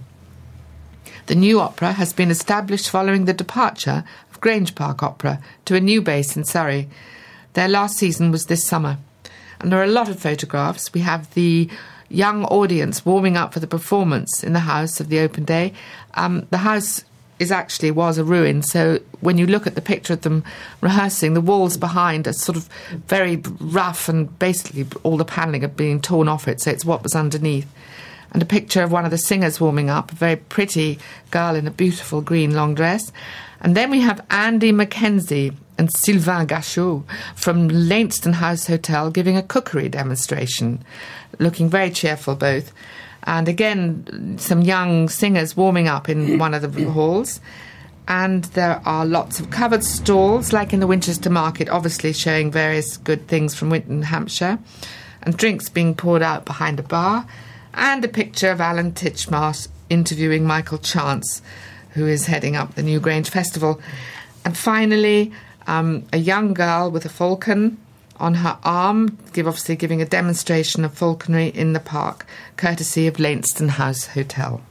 The new opera has been established following the departure of Grange Park Opera to a new base in Surrey. Their last season was this summer. And there are a lot of photographs. We have the young audience warming up for the performance in the house of the open day. Um, the house is actually was a ruin, so when you look at the picture of them rehearsing, the walls behind are sort of very rough, and basically all the panelling had been torn off it, so it's what was underneath. And a picture of one of the singers warming up, a very pretty girl in a beautiful green long dress. And then we have Andy Mackenzie and Sylvain Gachot from Lainston House Hotel giving a cookery demonstration, looking very cheerful both. And again, some young singers warming up in one of the halls. And there are lots of covered stalls, like in the Winchester Market, obviously showing various good things from Winton, Hampshire, and drinks being poured out behind a bar, and a picture of Alan Titchmarsh interviewing Michael Chance, who is heading up the New Grange Festival. And finally, um, a young girl with a falcon on her arm, give obviously giving a demonstration of falconry in the park, courtesy of Lainston House Hotel.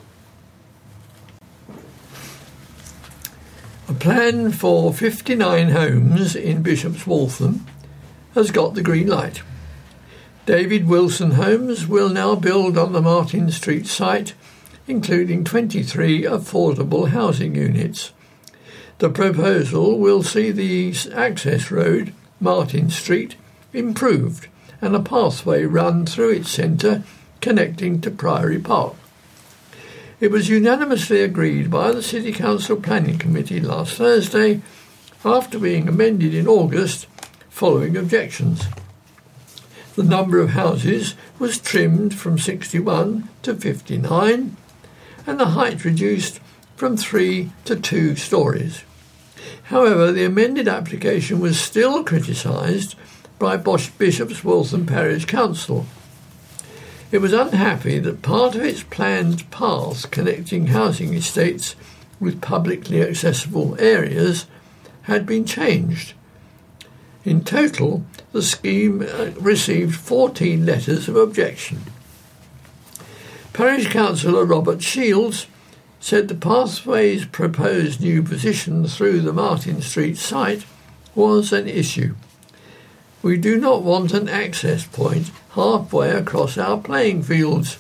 A plan for fifty-nine homes in Bishop's Waltham has got the green light. David Wilson Homes will now build on the Martin Street site, including twenty-three affordable housing units. The proposal will see the access road, Martin Street, improved and a pathway run through its centre connecting to Priory Park. It was unanimously agreed by the City Council Planning Committee last Thursday, after being amended in August following objections. The number of houses was trimmed from sixty-one to fifty-nine, and the height reduced from three to two stories. However, the amended application was still criticised by Bishop's Waltham Parish Council. It was unhappy that part of its planned path connecting housing estates with publicly accessible areas had been changed. In total, the scheme received fourteen letters of objection. Parish Councillor Robert Shields said the pathway's proposed new position through the Martin Street site was an issue. We do not want an access point halfway across our playing fields.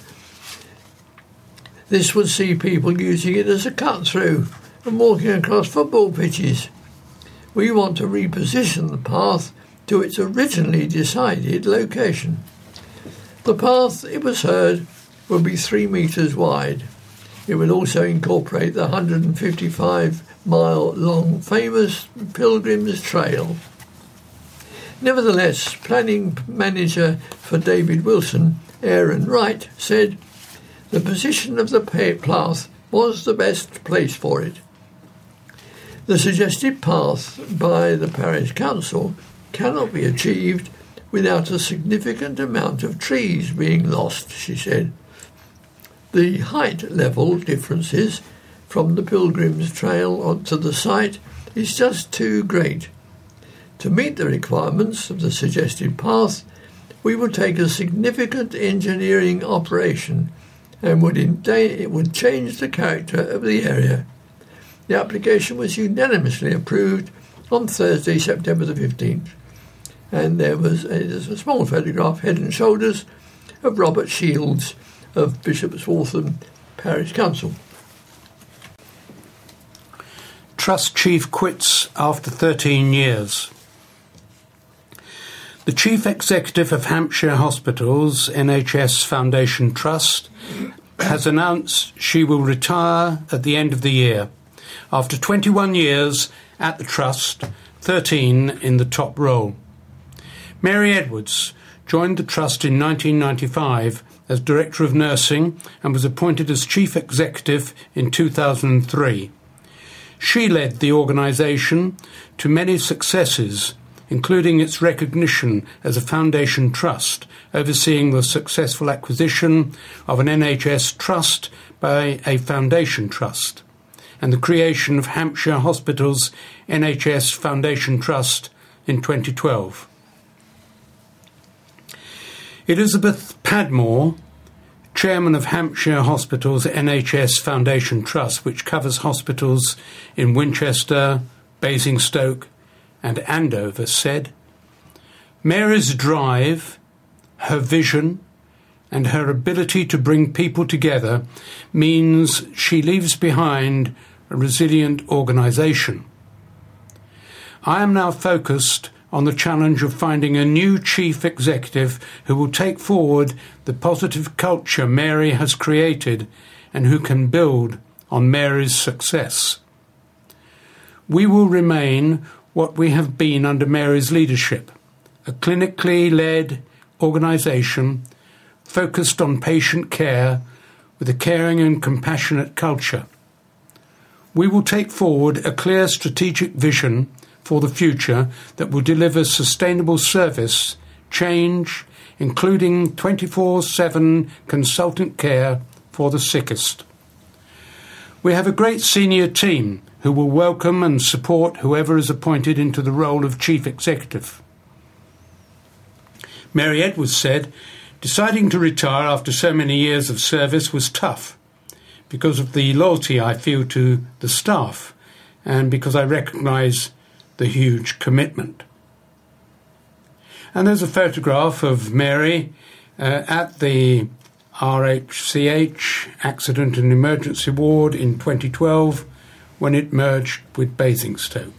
This would see people using it as a cut-through and walking across football pitches. We want to reposition the path to its originally decided location. The path, it was heard, will be three metres wide. It will also incorporate the one hundred fifty-five mile long famous Pilgrims Trail. Nevertheless, planning manager for David Wilson, Aaron Wright, said the position of the path was the best place for it. The suggested path by the parish council cannot be achieved without a significant amount of trees being lost, she said. The height level differences from the Pilgrims Trail onto the site is just too great. To meet the requirements of the suggested path, we would take a significant engineering operation and would enda- it would change the character of the area. The application was unanimously approved on Thursday, September the fifteenth, and there was a, a small photograph, head and shoulders, of Robert Shields of Bishop's Waltham Parish Council. Trust chief quits after thirteen years. The Chief Executive of Hampshire Hospitals N H S Foundation Trust has announced she will retire at the end of the year, after twenty-one years at the Trust, thirteen in the top role. Mary Edwards joined the Trust in nineteen ninety-five as Director of Nursing and was appointed as Chief Executive in two thousand three. She led the organisation to many successes, including its recognition as a foundation trust, overseeing the successful acquisition of an N H S trust by a foundation trust, and the creation of Hampshire Hospitals N H S Foundation Trust in twenty twelve. Elizabeth Padmore, Chairman of Hampshire Hospitals N H S Foundation Trust, which covers hospitals in Winchester, Basingstoke and Andover, said, Mary's drive, her vision and her ability to bring people together means she leaves behind a resilient organisation. I am now focused on the challenge of finding a new chief executive who will take forward the positive culture Mary has created and who can build on Mary's success. We will remain what we have been under Mary's leadership, a clinically led organisation focused on patient care with a caring and compassionate culture. We will take forward a clear strategic vision for the future that will deliver sustainable service, change, including twenty-four seven consultant care for the sickest. We have a great senior team who will welcome and support whoever is appointed into the role of Chief Executive. Mary Edwards said, deciding to retire after so many years of service was tough because of the loyalty I feel to the staff and because I recognise the huge commitment. And there's a photograph of Mary uh, at the R H C H Accident and Emergency Ward in twenty twelve when it merged with Basingstoke.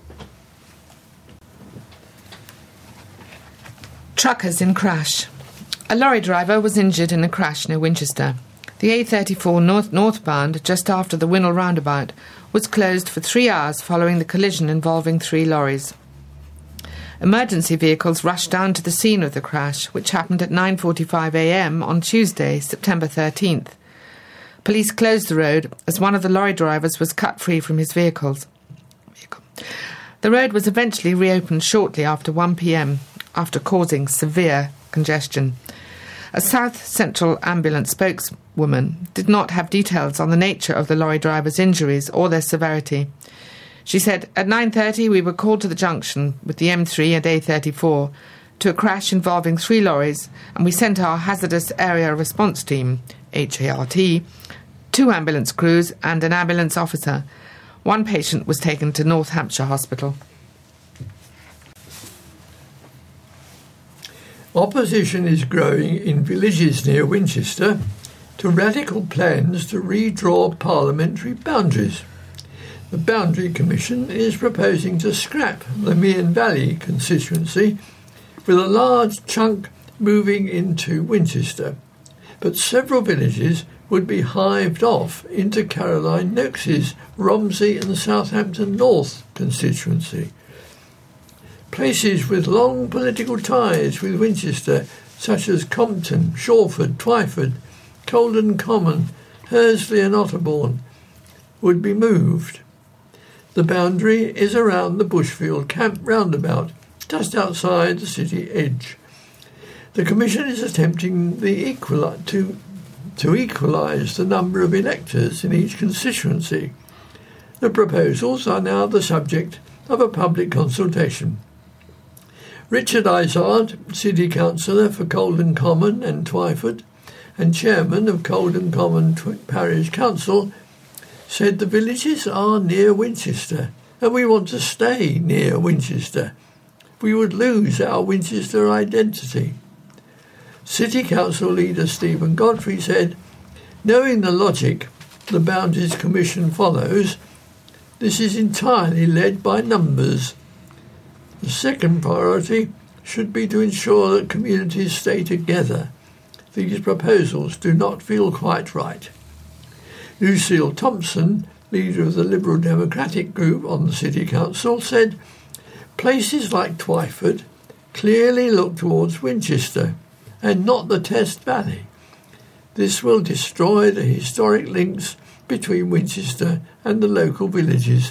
Truckers in crash. A lorry driver was injured in a crash near Winchester. The A thirty-four north northbound, just after the Winnell roundabout, was closed for three hours following the collision involving three lorries. Emergency vehicles rushed down to the scene of the crash, which happened at nine forty-five a m on Tuesday, September thirteenth. Police closed the road as one of the lorry drivers was cut free from his vehicles. Vehicle. The road was eventually reopened shortly after one p m, after causing severe congestion. A South Central ambulance spokeswoman did not have details on the nature of the lorry driver's injuries or their severity. She said, "At nine thirty we were called to the junction with the M three and A thirty-four to a crash involving three lorries, and we sent our Hazardous Area Response Team, H A R T, two ambulance crews and an ambulance officer. One patient was taken to North Hampshire Hospital." Opposition is growing in villages near Winchester to radical plans to redraw parliamentary boundaries. The Boundary Commission is proposing to scrap the Mearn Valley constituency, with a large chunk moving into Winchester, but several villages would be hived off into Caroline Noakes's Romsey and Southampton North constituency. Places with long political ties with Winchester, such as Compton, Shawford, Twyford, Colden Common, Hursley and Otterbourne, would be moved. The boundary is around the Bushfield Camp roundabout, just outside the city edge. The Commission is attempting the equali- to, to equalise the number of electors in each constituency. The proposals are now the subject of a public consultation. Richard Izard, City Councillor for Colden Common and Twyford, and Chairman of Colden Common Parish Council, said the villages are near Winchester and we want to stay near Winchester. We would lose our Winchester identity. City Council leader Stephen Godfrey said, "Knowing the logic the Boundaries Commission follows, this is entirely led by numbers. The second priority should be to ensure that communities stay together. These proposals do not feel quite right." Lucille Thompson, leader of the Liberal Democratic group on the City Council, said, "Places like Twyford clearly look towards Winchester and not the Test Valley. This will destroy the historic links between Winchester and the local villages.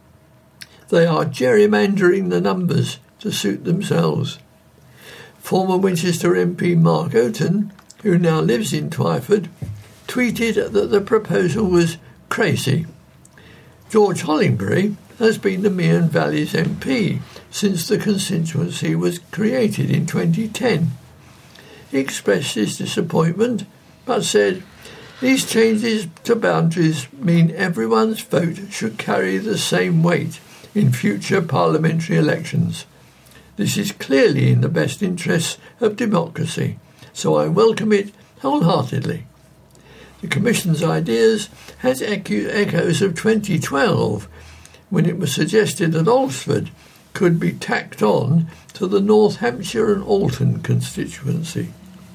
They are gerrymandering the numbers to suit themselves." Former Winchester M P Mark Oaten, who now lives in Twyford, tweeted that the proposal was crazy. George Hollingbury has been the Mearn Valley's M P since the constituency was created in twenty ten. He expressed his disappointment, but said, "These changes to boundaries mean everyone's vote should carry the same weight in future parliamentary elections. This is clearly in the best interests of democracy, so I welcome it wholeheartedly." The Commission's ideas has echoes of twenty twelve, when it was suggested that Alresford could be tacked on to the North Hampshire and Alton constituency.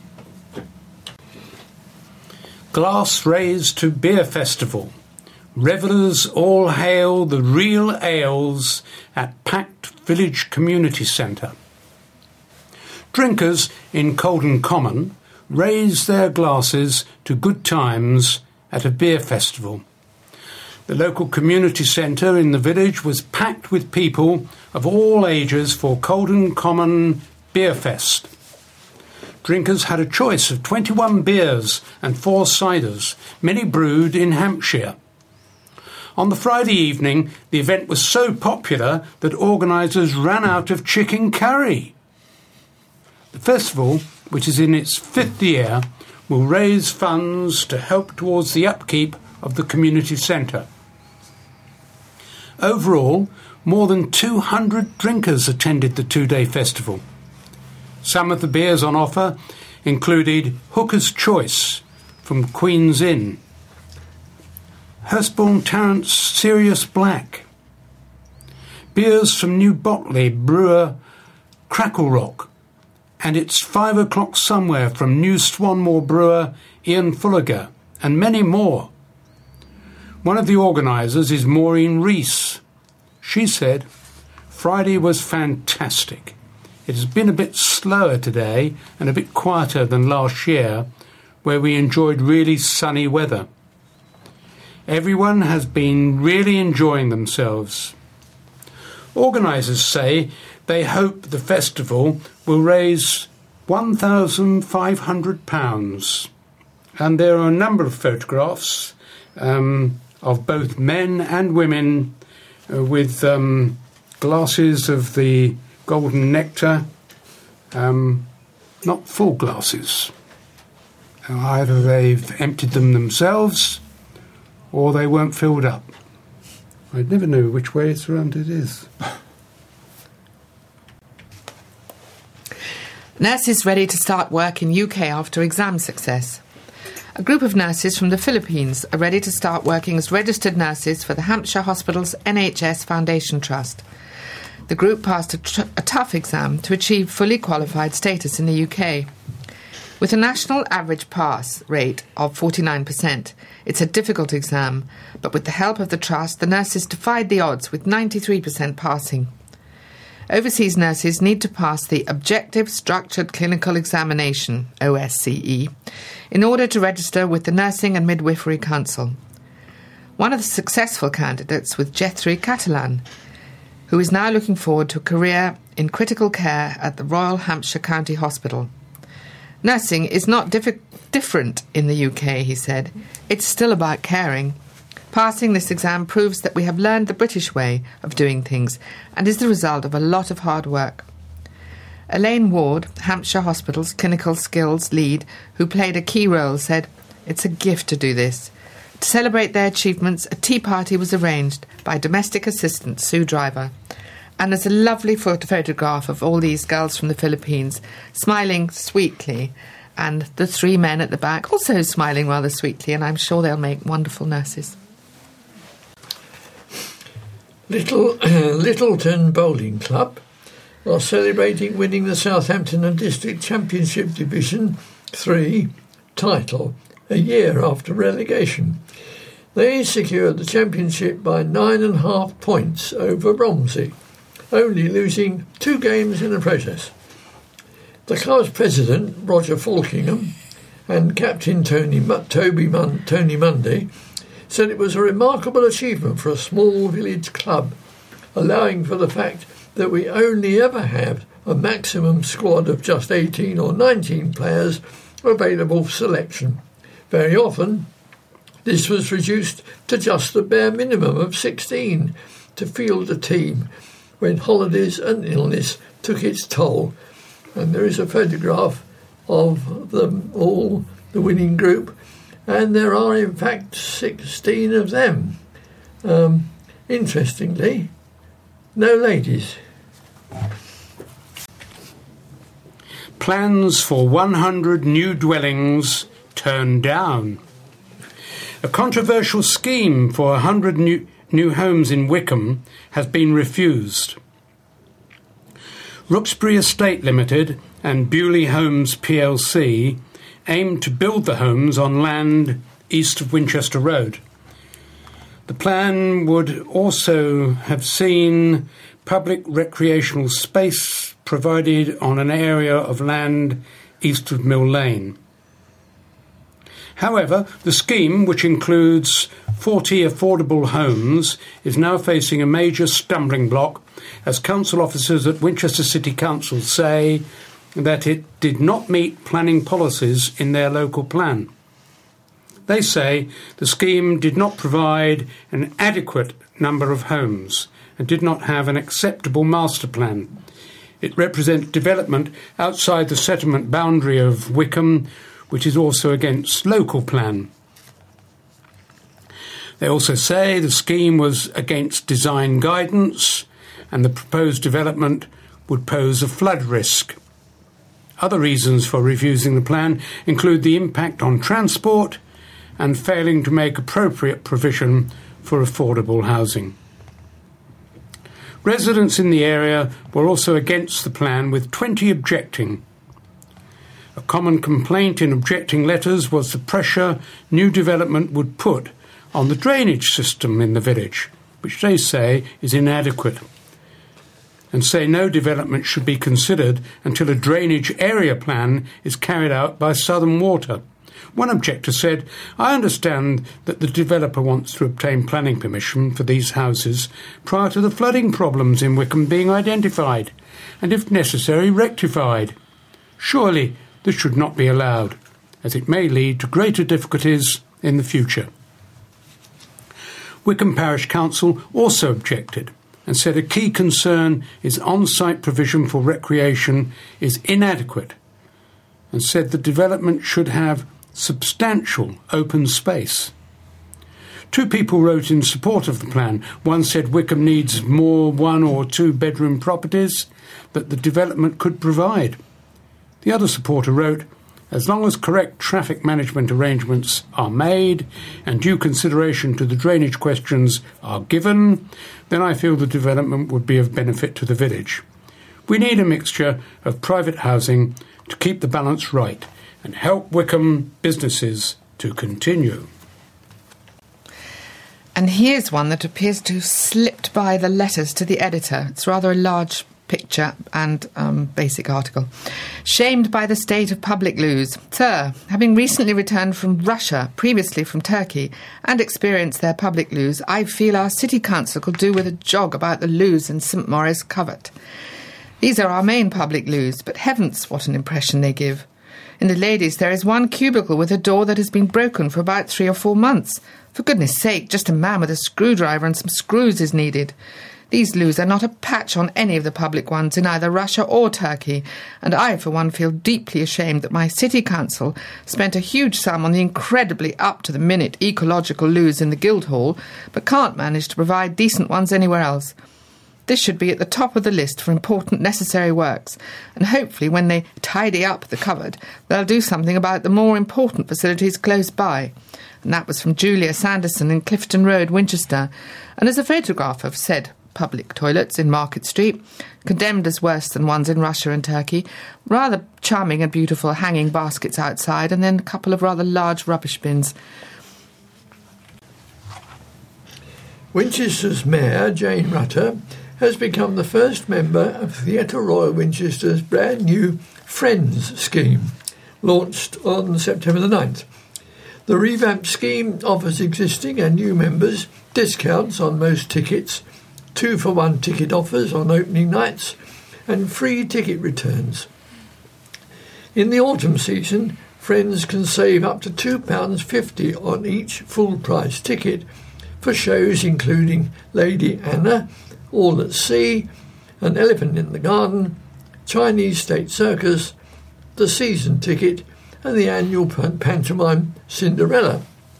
Glass raised to beer festival. Revellers all hail the real ales at packed village community centre. Drinkers in Colden Common raise their glasses to good times at a beer festival. The local community centre in the village was packed with people of all ages for Colden Common Beer Fest. Drinkers had a choice of twenty-one beers and four ciders, many brewed in Hampshire. On the Friday evening, the event was so popular that organisers ran out of chicken curry. The festival, which is in its fifth year, will raise funds to help towards the upkeep of the community centre. Overall, more than two hundred drinkers attended the two-day festival. Some of the beers on offer included Hooker's Choice from Queen's Inn, Hurstbourne Tarrant's Sirius Black, beers from New Botley brewer Crackle Rock, and It's Five O'Clock Somewhere from New Swanmore brewer Ian Fulliger, and many more. One of the organisers is Maureen Rees. She said, Friday was fantastic. It has been a bit slower today and a bit quieter than last year, where we enjoyed really sunny weather. Everyone has been really enjoying themselves. Organisers say they hope the festival will raise one thousand five hundred pounds. And there are a number of photographs um, of both men and women uh, with um, glasses of the golden nectar, um, not full glasses. Either they've emptied them themselves or they weren't filled up. I'd never know which way it's around it is. Nurses ready to start work in U K after exam success. A group of nurses from the Philippines are ready to start working as registered nurses for the Hampshire Hospitals N H S Foundation Trust. The group passed a, tr- a tough exam to achieve fully qualified status in the U K. With a national average pass rate of forty-nine percent, it's a difficult exam, but with the help of the trust, the nurses defied the odds with ninety-three percent passing. Overseas nurses need to pass the Objective Structured Clinical Examination, O S C E, in order to register with the Nursing and Midwifery Council. One of the successful candidates was Jethri Catalan, who is now looking forward to a career in critical care at the Royal Hampshire County Hospital. Nursing is not diff- different in the U K, he said. It's still about caring. Passing this exam proves that we have learned the British way of doing things and is the result of a lot of hard work. Elaine Ward, Hampshire Hospital's clinical skills lead, who played a key role, said, "It's a gift to do this." To celebrate their achievements, a tea party was arranged by domestic assistant Sue Driver. And there's a lovely photo- photograph of all these girls from the Philippines smiling sweetly, and the three men at the back also smiling rather sweetly, and I'm sure they'll make wonderful nurses. Little Littleton Bowling Club are celebrating winning the Southampton and District Championship Division three title a year after relegation. They secured the championship by nine and a half points over Romsey, only losing two games in the process. The club's president, Roger Falkingham, and captain Tony Toby Mon- Tony Mundy said it was a remarkable achievement for a small village club, allowing for the fact that we only ever have a maximum squad of just eighteen or nineteen players available for selection. Very often, this was reduced to just the bare minimum of sixteen to field a team when holidays and illness took its toll. And there is a photograph of them all, the winning group, and there are in fact sixteen of them. Um, interestingly, no ladies. Plans for one hundred new dwellings turned down. A controversial scheme for one hundred new, new homes in Wickham has been refused. Rooksbury Estate Limited and Bewley Homes P L C aim to build the homes on land east of Winchester Road. The plan would also have seen public recreational space provided on an area of land east of Mill Lane. However, the scheme, which includes forty affordable homes, is now facing a major stumbling block as council officers at Winchester City Council say that it did not meet planning policies in their local plan. They say the scheme did not provide an adequate number of homes and did not have an acceptable master plan. It represents development outside the settlement boundary of Wickham, which is also against local plan. They also say the scheme was against design guidance and the proposed development would pose a flood risk. Other reasons for refusing the plan include the impact on transport and failing to make appropriate provision for affordable housing. Residents in the area were also against the plan, with twenty objecting. A common complaint in objecting letters was the pressure new development would put on the drainage system in the village, which they say is inadequate. and say no development should be considered until a drainage area plan is carried out by Southern Water. One objector said, "I understand that the developer wants to obtain planning permission for these houses prior to the flooding problems in Wickham being identified, and if necessary rectified. Surely this should not be allowed, as it may lead to greater difficulties in the future." Wickham Parish Council also objected and said a key concern is on-site provision for recreation is inadequate, and said the development should have substantial open space. Two people wrote in support of the plan. One said Wickham needs more one or two bedroom properties that the development could provide. The other supporter wrote, "As long as correct traffic management arrangements are made and due consideration to the drainage questions are given, then I feel the development would be of benefit to the village. We need a mixture of private housing to keep the balance right and help Wickham businesses to continue." And here's one that appears to have slipped by the letters to the editor. It's rather a large picture and um, basic article. "Shamed by the state of public loos. Sir, having recently returned from Russia, previously from Turkey, and experienced their public loos, I feel our city council could do with a jog about the loos in St Maurice Covert. These are our main public loos, but heavens, what an impression they give. In the ladies there is one cubicle with a door that has been broken for about three or four months. For goodness sake, just a man with a screwdriver and some screws is needed. These loos are not a patch on any of the public ones in either Russia or Turkey, and I, for one, feel deeply ashamed that my city council spent a huge sum on the incredibly up-to-the-minute ecological loos in the Guildhall, but can't manage to provide decent ones anywhere else. This should be at the top of the list for important necessary works, and hopefully when they tidy up the cupboard, they'll do something about the more important facilities close by." And that was from Julia Sanderson in Clifton Road, Winchester, and as a photograph of said public toilets in Market Street, condemned as worse than ones in Russia and Turkey, rather charming and beautiful hanging baskets outside, and then a couple of rather large rubbish bins. Winchester's Mayor, Jane Rutter, has become the first member of Theatre Royal Winchester's brand new Friends scheme, launched on September the ninth. The revamped scheme offers existing and new members discounts on most tickets, two-for-one ticket offers on opening nights, and free ticket returns. In the autumn season, Friends can save up to two pounds fifty on each full-price ticket for shows including Lady Anna, All at Sea, An Elephant in the Garden, Chinese State Circus, the season ticket, and the annual pantomime Cinderella.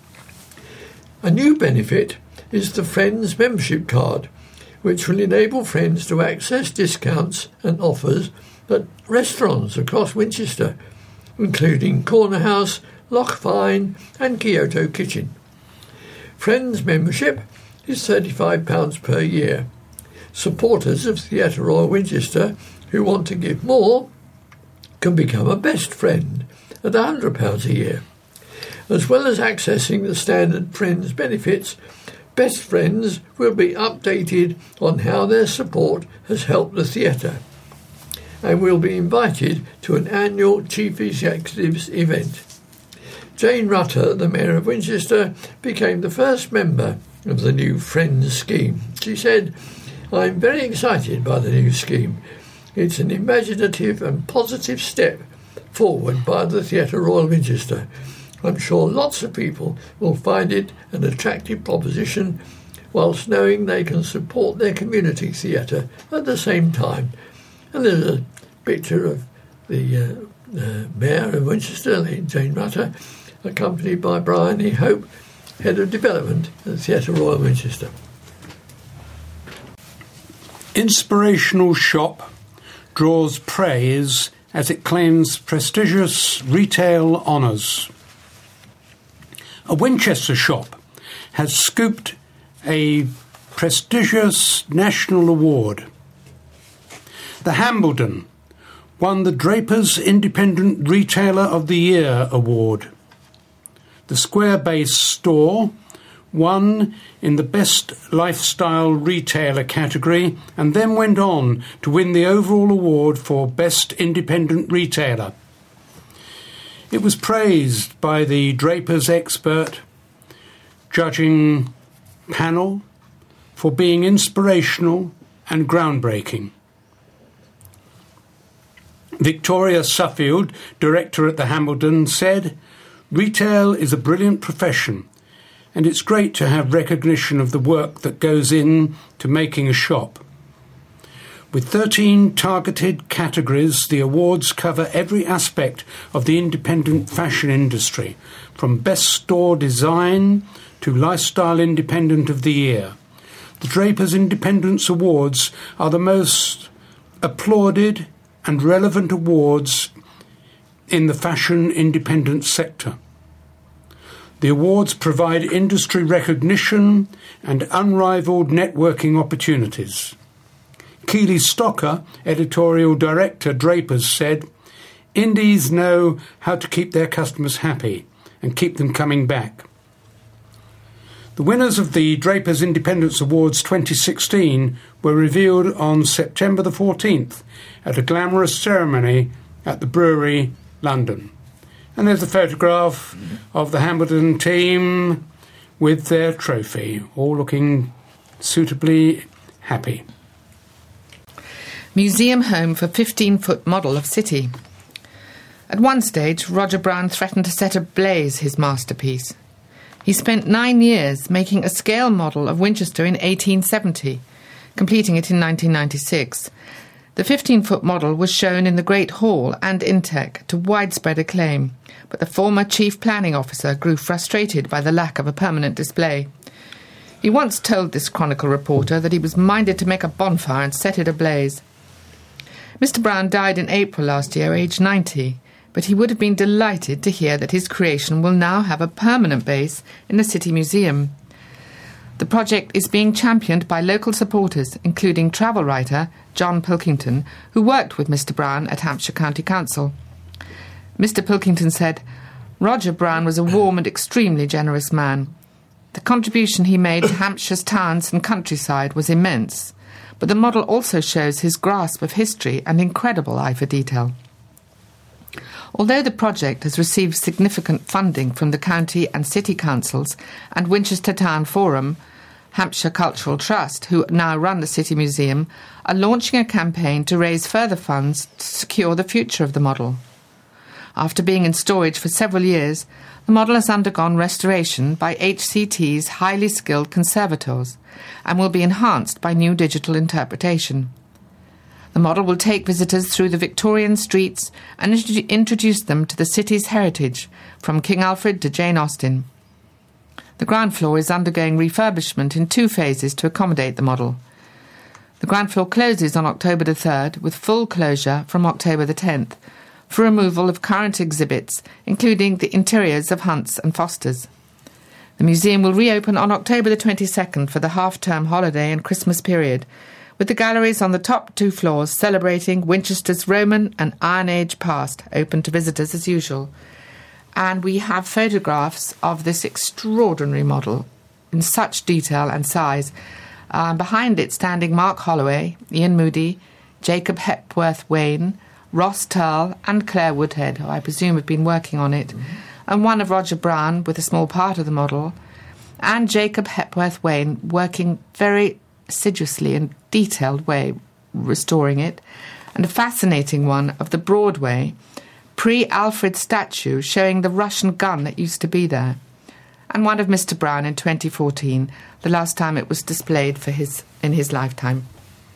A new benefit is the Friends membership card, which will enable friends to access discounts and offers at restaurants across Winchester, including Corner House, Loch Fyne and Kyoto Kitchen. Friends membership is thirty-five pounds per year. Supporters of Theatre Royal Winchester who want to give more can become a best friend at one hundred pounds a year. As well as accessing the standard Friends benefits, Best Friends will be updated on how their support has helped the theatre and will be invited to an annual Chief Executives event. Jane Rutter, the Mayor of Winchester, became the first member of the new Friends scheme. She said, "I'm very excited by the new scheme. It's an imaginative and positive step forward by the Theatre Royal Winchester. I'm sure lots of people will find it an attractive proposition whilst knowing they can support their community theatre at the same time." And there's a picture of the uh, uh, Mayor of Winchester, Jane Rutter, accompanied by Brian E. Hope, Head of Development at Theatre Royal Winchester. Inspirational Shop draws praise as it claims prestigious retail honours. A Winchester shop has scooped a prestigious national award. The Hambledon won the Draper's Independent Retailer of the Year award. The Square Base store won in the Best Lifestyle Retailer category, and then went on to win the overall award for Best Independent Retailer. It was praised by the Drapers expert judging panel for being inspirational and groundbreaking. Victoria Suffield, director at the Hambledon, said, "Retail is a brilliant profession, and it's great to have recognition of the work that goes in to making a shop. With thirteen targeted categories, the awards cover every aspect of the independent fashion industry, from Best Store Design to Lifestyle Independent of the Year. The Drapers Independence Awards are the most applauded and relevant awards in the fashion independent sector. The awards provide industry recognition and unrivaled networking opportunities." Keely Stocker, editorial director, Drapers, said, "Indies know how to keep their customers happy and keep them coming back." The winners of the Drapers Independence Awards twenty sixteen were revealed on September the fourteenth at a glamorous ceremony at the Brewery, London. And there's a photograph of the Hambledon team with their trophy, all looking suitably happy. Museum home for fifteen-foot model of city. At one stage, Roger Brown threatened to set ablaze his masterpiece. He spent nine years making a scale model of Winchester in eighteen seventy, completing it in nineteen ninety-six. The fifteen-foot model was shown in the Great Hall and Intec to widespread acclaim, but the former chief planning officer grew frustrated by the lack of a permanent display. He once told this Chronicle reporter that he was minded to make a bonfire and set it ablaze. Mister Brown died in April last year, aged ninety, but he would have been delighted to hear that his creation will now have a permanent base in the City Museum. The project is being championed by local supporters, including travel writer John Pilkington, who worked with Mister Brown at Hampshire County Council. Mister Pilkington said, "Roger Brown was a warm and extremely generous man. The contribution he made to Hampshire's towns and countryside was immense, but the model also shows his grasp of history and incredible eye for detail." Although the project has received significant funding from the county and city councils and Winchester Town Forum, Hampshire Cultural Trust, who now run the City Museum, are launching a campaign to raise further funds to secure the future of the model. After being in storage for several years, the model has undergone restoration by H C T's highly skilled conservators and will be enhanced by new digital interpretation. The model will take visitors through the Victorian streets and int- introduce them to the city's heritage, from King Alfred to Jane Austen. The ground floor is undergoing refurbishment in two phases to accommodate the model. The ground floor closes on October the third, with full closure from October the tenth, for removal of current exhibits, including the interiors of Hunts and Fosters. The museum will reopen on October the twenty-second for the half-term holiday and Christmas period, with the galleries on the top two floors celebrating Winchester's Roman and Iron Age past, open to visitors as usual. And we have photographs of this extraordinary model in such detail and size. Um, behind it standing Mark Holloway, Ian Moody, Jacob Hepworth Wayne, Ross Turl and Claire Woodhead, who I presume have been working on it, mm-hmm. and one of Roger Brown with a small part of the model, and Jacob Hepworth Wayne working very assiduously and detailed way restoring it, and a fascinating one of the Broadway pre-Alfred statue showing the Russian gun that used to be there, and one of Mister Brown in twenty fourteen, the last time it was displayed for his in his lifetime.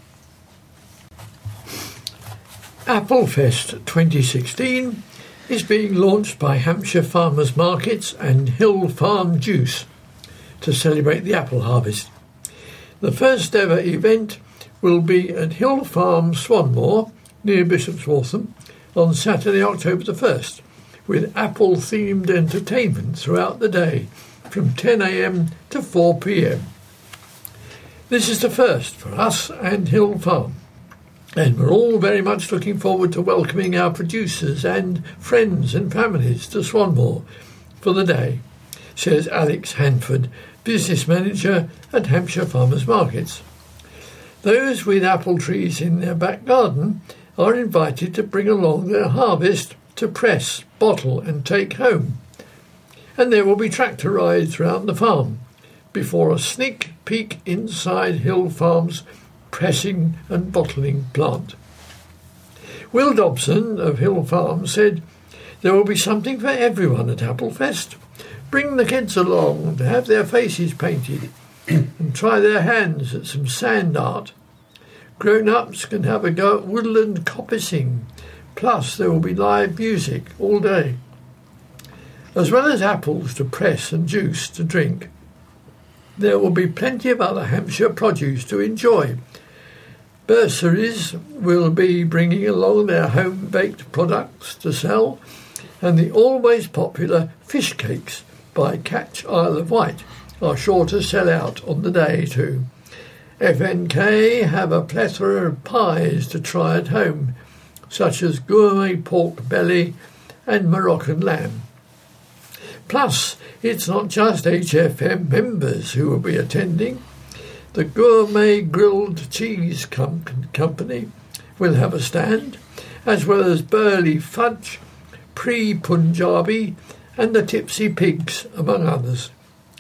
Applefest twenty sixteen is being launched by Hampshire Farmers Markets and Hill Farm Juice to celebrate the apple harvest. The first ever event will be at Hill Farm, Swanmore, near Bishop's Waltham, on Saturday, October the first, with apple-themed entertainment throughout the day, from ten a.m. to four p.m. This is the first for us and Hill Farm, and we're all very much looking forward to welcoming our producers and friends and families to Swanmore for the day, says Alex Hanford, business manager at Hampshire Farmers Markets. Those with apple trees in their back garden are invited to bring along their harvest to press, bottle and take home. And there will be tractor rides round the farm before a sneak peek inside Hill Farm's pressing and bottling plant. Will Dobson of Hill Farm said, "There will be something for everyone at Applefest. Bring the kids along to have their faces painted and try their hands at some sand art. Grown-ups can have a go at woodland coppicing, plus there will be live music all day. As well as apples to press and juice to drink, there will be plenty of other Hampshire produce to enjoy. Bursaries will be bringing along their home-baked products to sell, and the always popular fish cakes by Catch Isle of Wight are sure to sell out on the day too. F N K have a plethora of pies to try at home, such as gourmet pork belly and Moroccan lamb. Plus, it's not just H F M members who will be attending. The Gourmet Grilled Cheese Com- Company will have a stand, as well as Burley Fudge, Pre-Punjabi and the Tipsy Pigs, among others.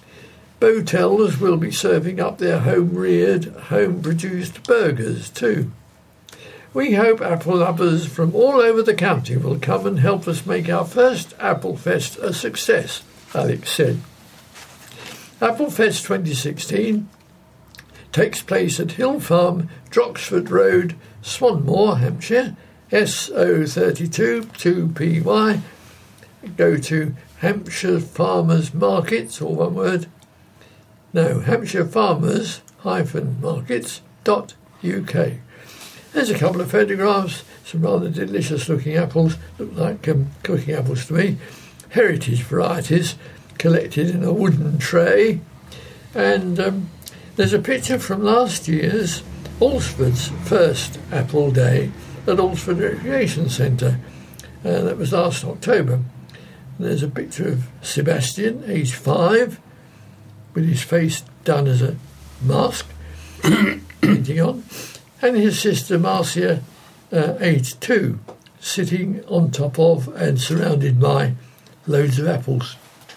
Botels will be serving up their home-reared, home-produced burgers too. We hope apple lovers from all over the county will come and help us make our first Applefest a success, Alex said. Applefest twenty sixteen takes place at Hill Farm, Droxford Road, Swanmore, Hampshire, S O thirty-two two P Y. Go to Hampshire Farmers Markets, or one word, no, Hampshire Farmers Markets dot U K. There's a couple of photographs, some rather delicious looking apples, look like um, cooking apples to me, heritage varieties collected in a wooden tray, and um, there's a picture from last year's Alresford's first Apple Day at Alresford Recreation Centre. Uh, that was last October. There's a picture of Sebastian, aged five, with his face done as a mask, painting on, and his sister Marcia, uh, aged two, sitting on top of and surrounded by loads of apples.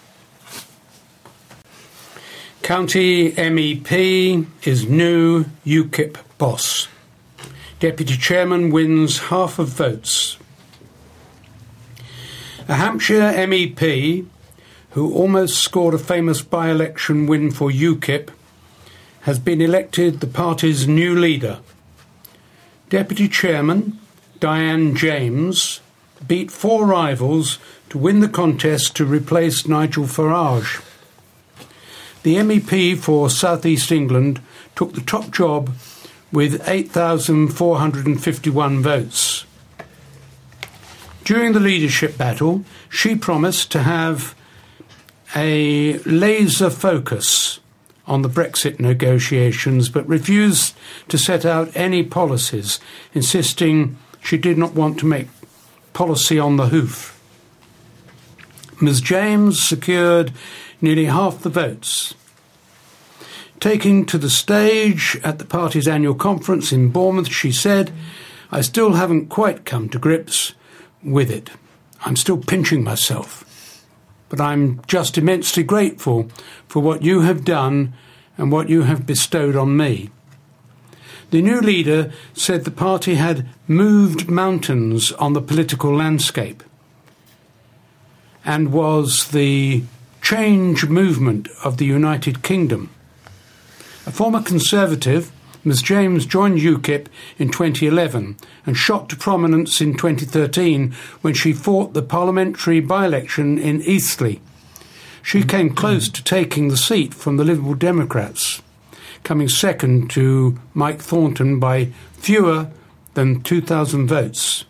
County M E P is new U KIP boss. Deputy Chairman wins half of votes. A Hampshire M E P, who almost scored a famous by-election win for U KIP, has been elected the party's new leader. Deputy Chairman Diane James beat four rivals to win the contest to replace Nigel Farage. The M E P for South East England took the top job with eight thousand four hundred fifty-one votes. During the leadership battle, she promised to have a laser focus on the Brexit negotiations, but refused to set out any policies, insisting she did not want to make policy on the hoof. Miz James secured nearly half the votes. Taking to the stage at the party's annual conference in Bournemouth, she said, "I still haven't quite come to grips with it. I'm still pinching myself. But I'm just immensely grateful for what you have done and what you have bestowed on me." The new leader said the party had moved mountains on the political landscape and was the change movement of the United Kingdom. A former Conservative, Miz James joined U KIP in twenty eleven and shot to prominence in twenty thirteen when she fought the parliamentary by-election in Eastleigh. She came close to taking the seat from the Liberal Democrats, coming second to Mike Thornton by fewer than two thousand votes.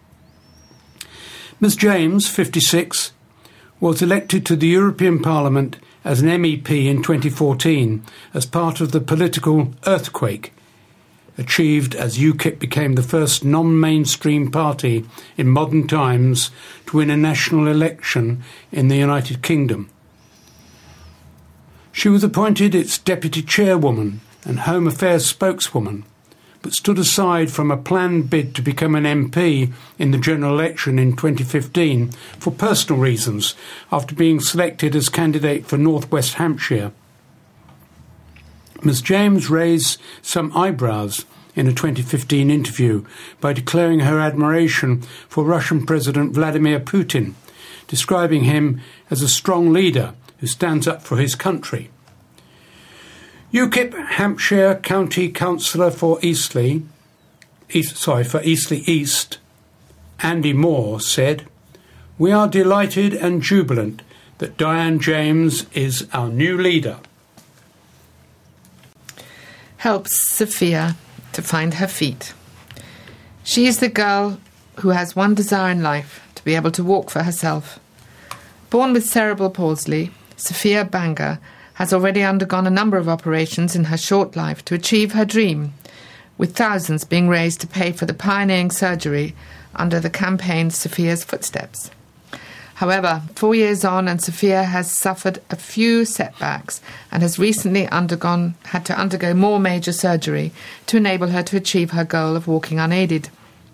Miz James, fifty-six, was elected to the European Parliament as an M E P in twenty fourteen as part of the political earthquake achieved as U KIP became the first non-mainstream party in modern times to win a national election in the United Kingdom. She was appointed its deputy chairwoman and Home Affairs spokeswoman, but stood aside from a planned bid to become an M P in the general election in twenty fifteen for personal reasons after being selected as candidate for North West Hampshire. Miz James raised some eyebrows in a twenty fifteen interview by declaring her admiration for Russian President Vladimir Putin, describing him as a strong leader who stands up for his country. UKIP Hampshire County Councillor for Eastleigh, East, sorry, for Eastleigh East, Andy Moore said, "We are delighted and jubilant that Diane James is our new leader." Helps Sophia to find her feet. She is the girl who has one desire in life, to be able to walk for herself. Born with cerebral palsy, Sophia Banga has already undergone a number of operations in her short life to achieve her dream, with thousands being raised to pay for the pioneering surgery under the campaign Sophia's Footsteps. However, four years on and Sophia has suffered a few setbacks and has recently undergone had to undergo more major surgery to enable her to achieve her goal of walking unaided.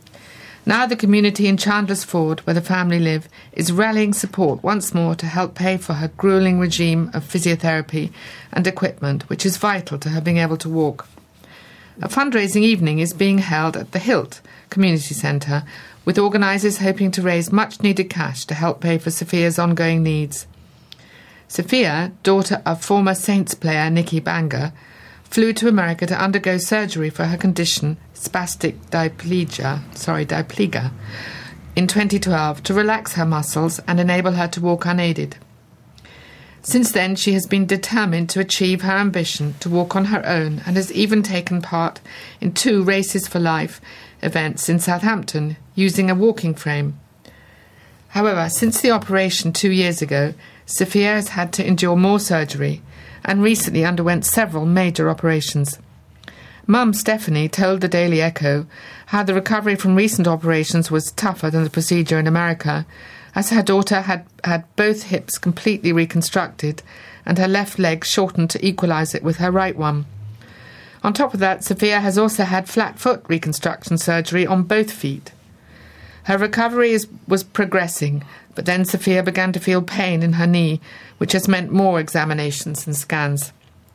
Now the community in Chandler's Ford, where the family live, is rallying support once more to help pay for her gruelling regime of physiotherapy and equipment, which is vital to her being able to walk. A fundraising evening is being held at the Hilt Community Centre, with organisers hoping to raise much-needed cash to help pay for Sophia's ongoing needs. Sophia, daughter of former Saints player Nicky Banga, flew to America to undergo surgery for her condition, spastic diplegia, sorry, diplegia, in twenty twelve to relax her muscles and enable her to walk unaided. Since then, she has been determined to achieve her ambition to walk on her own and has even taken part in two Races for Life events in Southampton using a walking frame. However, since the operation two years ago, Sophia has had to endure more surgery and recently underwent several major operations. Mum Stephanie told the Daily Echo how the recovery from recent operations was tougher than the procedure in America, as her daughter had had both hips completely reconstructed and her left leg shortened to equalise it with her right one. On top of that, Sophia has also had flat foot reconstruction surgery on both feet. Her recovery is, was progressing, but then Sophia began to feel pain in her knee, which has meant more examinations and scans.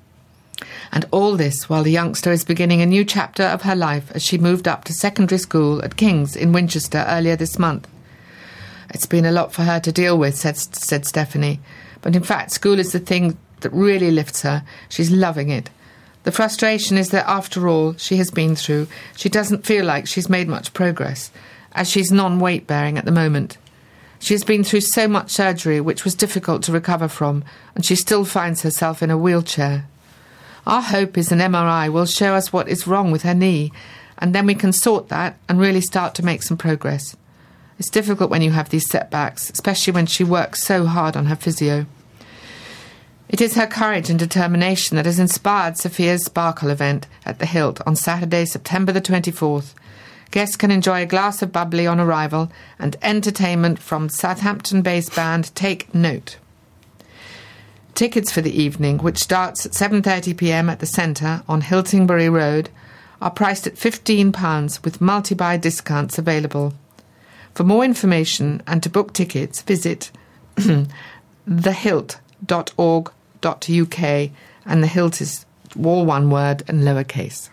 And all this while the youngster is beginning a new chapter of her life as she moved up to secondary school at King's in Winchester earlier this month. It's been a lot for her to deal with, said, said Stephanie, but in fact school is the thing that really lifts her. She's loving it. The frustration is that after all she has been through, she doesn't feel like she's made much progress, as she's non-weight bearing at the moment. She has been through so much surgery which was difficult to recover from, and she still finds herself in a wheelchair. Our hope is an M R I will show us what is wrong with her knee, and then we can sort that and really start to make some progress. It's difficult when you have these setbacks, especially when she works so hard on her physio. It is her courage and determination that has inspired Sophia's Sparkle event at the Hilt on Saturday, September the twenty-fourth. Guests can enjoy a glass of bubbly on arrival and entertainment from Southampton-based band Take Note. Tickets for the evening, which starts at seven thirty p m at the centre on Hiltingbury Road, are priced at fifteen pounds with multi-buy discounts available. For more information and to book tickets, visit the hilt dot org dot U K, and the Hilt is all one word and lowercase.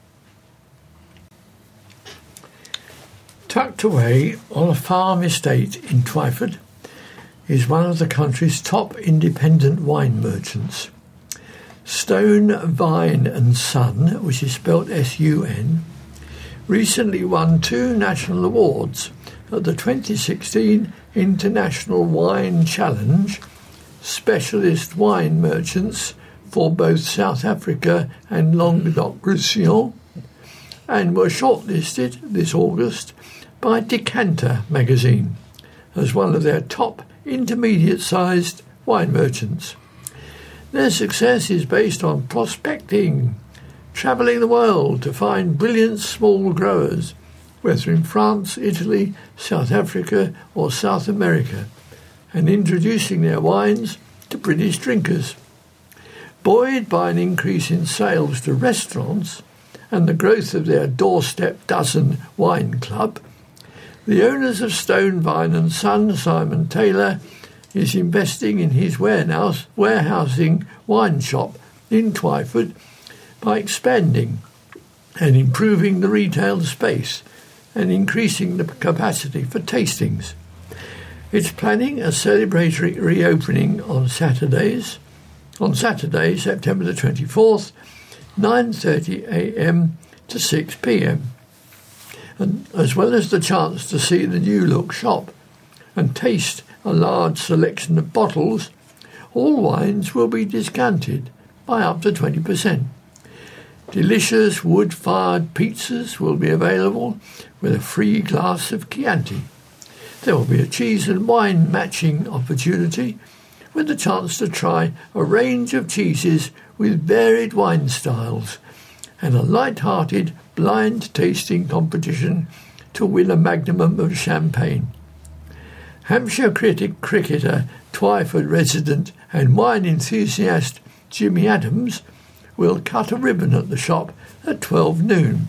Tucked away on a farm estate in Twyford is one of the country's top independent wine merchants. Stone, Vine and Son, which is spelled S U N, recently won two national awards at the twenty sixteen International Wine Challenge Specialist Wine Merchants for both South Africa and Languedoc-Roussillon, and were shortlisted this August by Decanter magazine as one of their top intermediate-sized wine merchants. Their success is based on prospecting, travelling the world to find brilliant small growers, whether in France, Italy, South Africa or South America, and introducing their wines to British drinkers. Buoyed by an increase in sales to restaurants and the growth of their doorstep dozen wine club, the owners of Stone Vine and Son, Simon Taylor, is investing in his warehouse, warehousing wine shop in Twyford by expanding and improving the retail space and increasing the capacity for tastings. It's planning a celebratory reopening on Saturdays, on Saturday, September the twenty-fourth, nine thirty a m to six p m, and as well as the chance to see the new look shop and taste a large selection of bottles, all wines will be discounted by up to twenty percent. Delicious wood-fired pizzas will be available with a free glass of Chianti. There will be a cheese and wine matching opportunity with the chance to try a range of cheeses with varied wine styles and a light-hearted blind tasting competition to win a magnum of champagne. Hampshire critic cricketer, Twyford resident and wine enthusiast Jimmy Adams will cut a ribbon at the shop at twelve noon.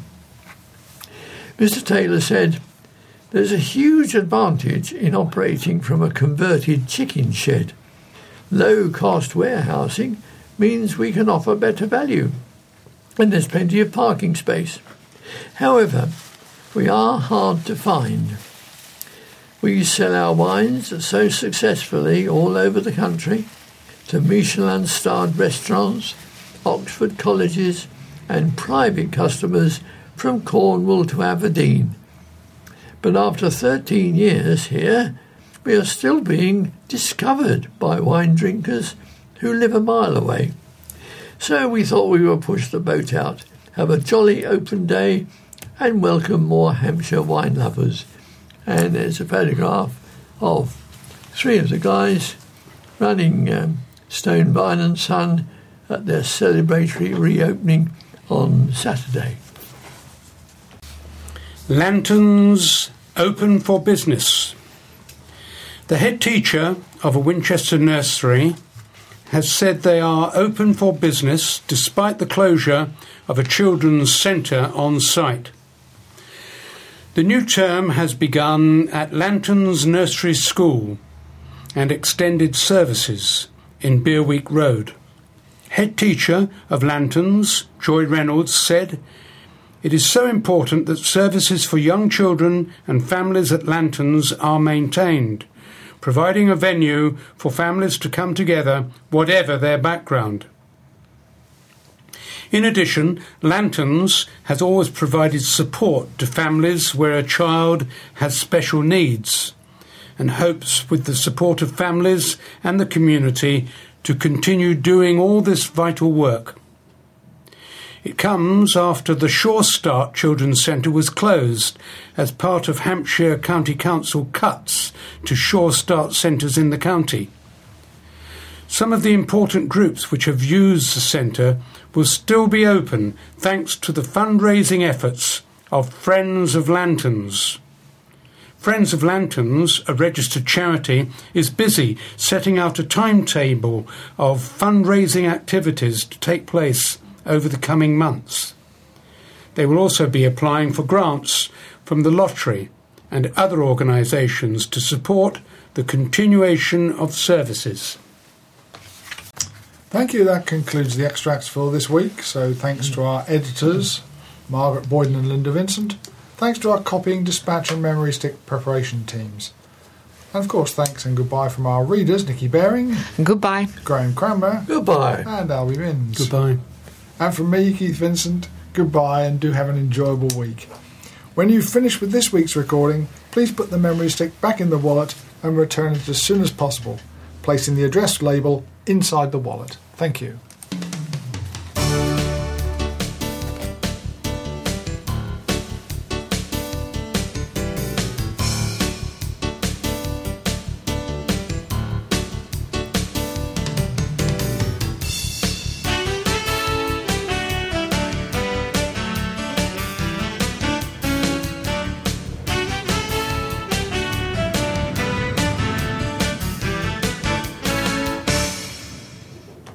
Mister Taylor said, "There's a huge advantage in operating from a converted chicken shed. Low-cost warehousing means we can offer better value, and there's plenty of parking space. However, we are hard to find. We sell our wines so successfully all over the country to Michelin-starred restaurants, Oxford colleges and private customers from Cornwall to Aberdeen. But after thirteen years here, we are still being discovered by wine drinkers who live a mile away. So we thought we would push the boat out, have a jolly open day and welcome more Hampshire wine lovers." And there's a photograph of three of the guys running um, Stone Vine and Son at their celebratory reopening on Saturday. Lanterns open for business. The head teacher of a Winchester nursery has said they are open for business despite the closure of a children's centre on site. The new term has begun at Lanterns Nursery School and extended services in Beerweek Road. Head teacher of Lanterns, Joy Reynolds, said, "It is so important that services for young children and families at Lanterns are maintained, providing a venue for families to come together, whatever their background. In addition, Lanterns has always provided support to families where a child has special needs, and hopes with the support of families and the community to continue doing all this vital work. It comes after the Sure Start Children's Centre was closed as part of Hampshire County Council cuts to Sure Start centres in the county. Some of the important groups which have used the centre will still be open thanks to the fundraising efforts of Friends of Lanterns. Friends of Lanterns, a registered charity, is busy setting out a timetable of fundraising activities to take place over the coming months. They will also be applying for grants from the lottery and other organisations to support the continuation of services. Thank you. That concludes the extracts for this week. So thanks to our editors, Margaret Boyden and Linda Vincent. Thanks to our copying, dispatch and memory stick preparation teams. And of course, thanks and goodbye from our readers, Nikki Baring. Goodbye. Graham Cranmer. Goodbye. And Albie Minns. Goodbye. And from me, Keith Vincent, goodbye and do have an enjoyable week. When you've finished with this week's recording, please put the memory stick back in the wallet and return it as soon as possible, placing the address label inside the wallet. Thank you.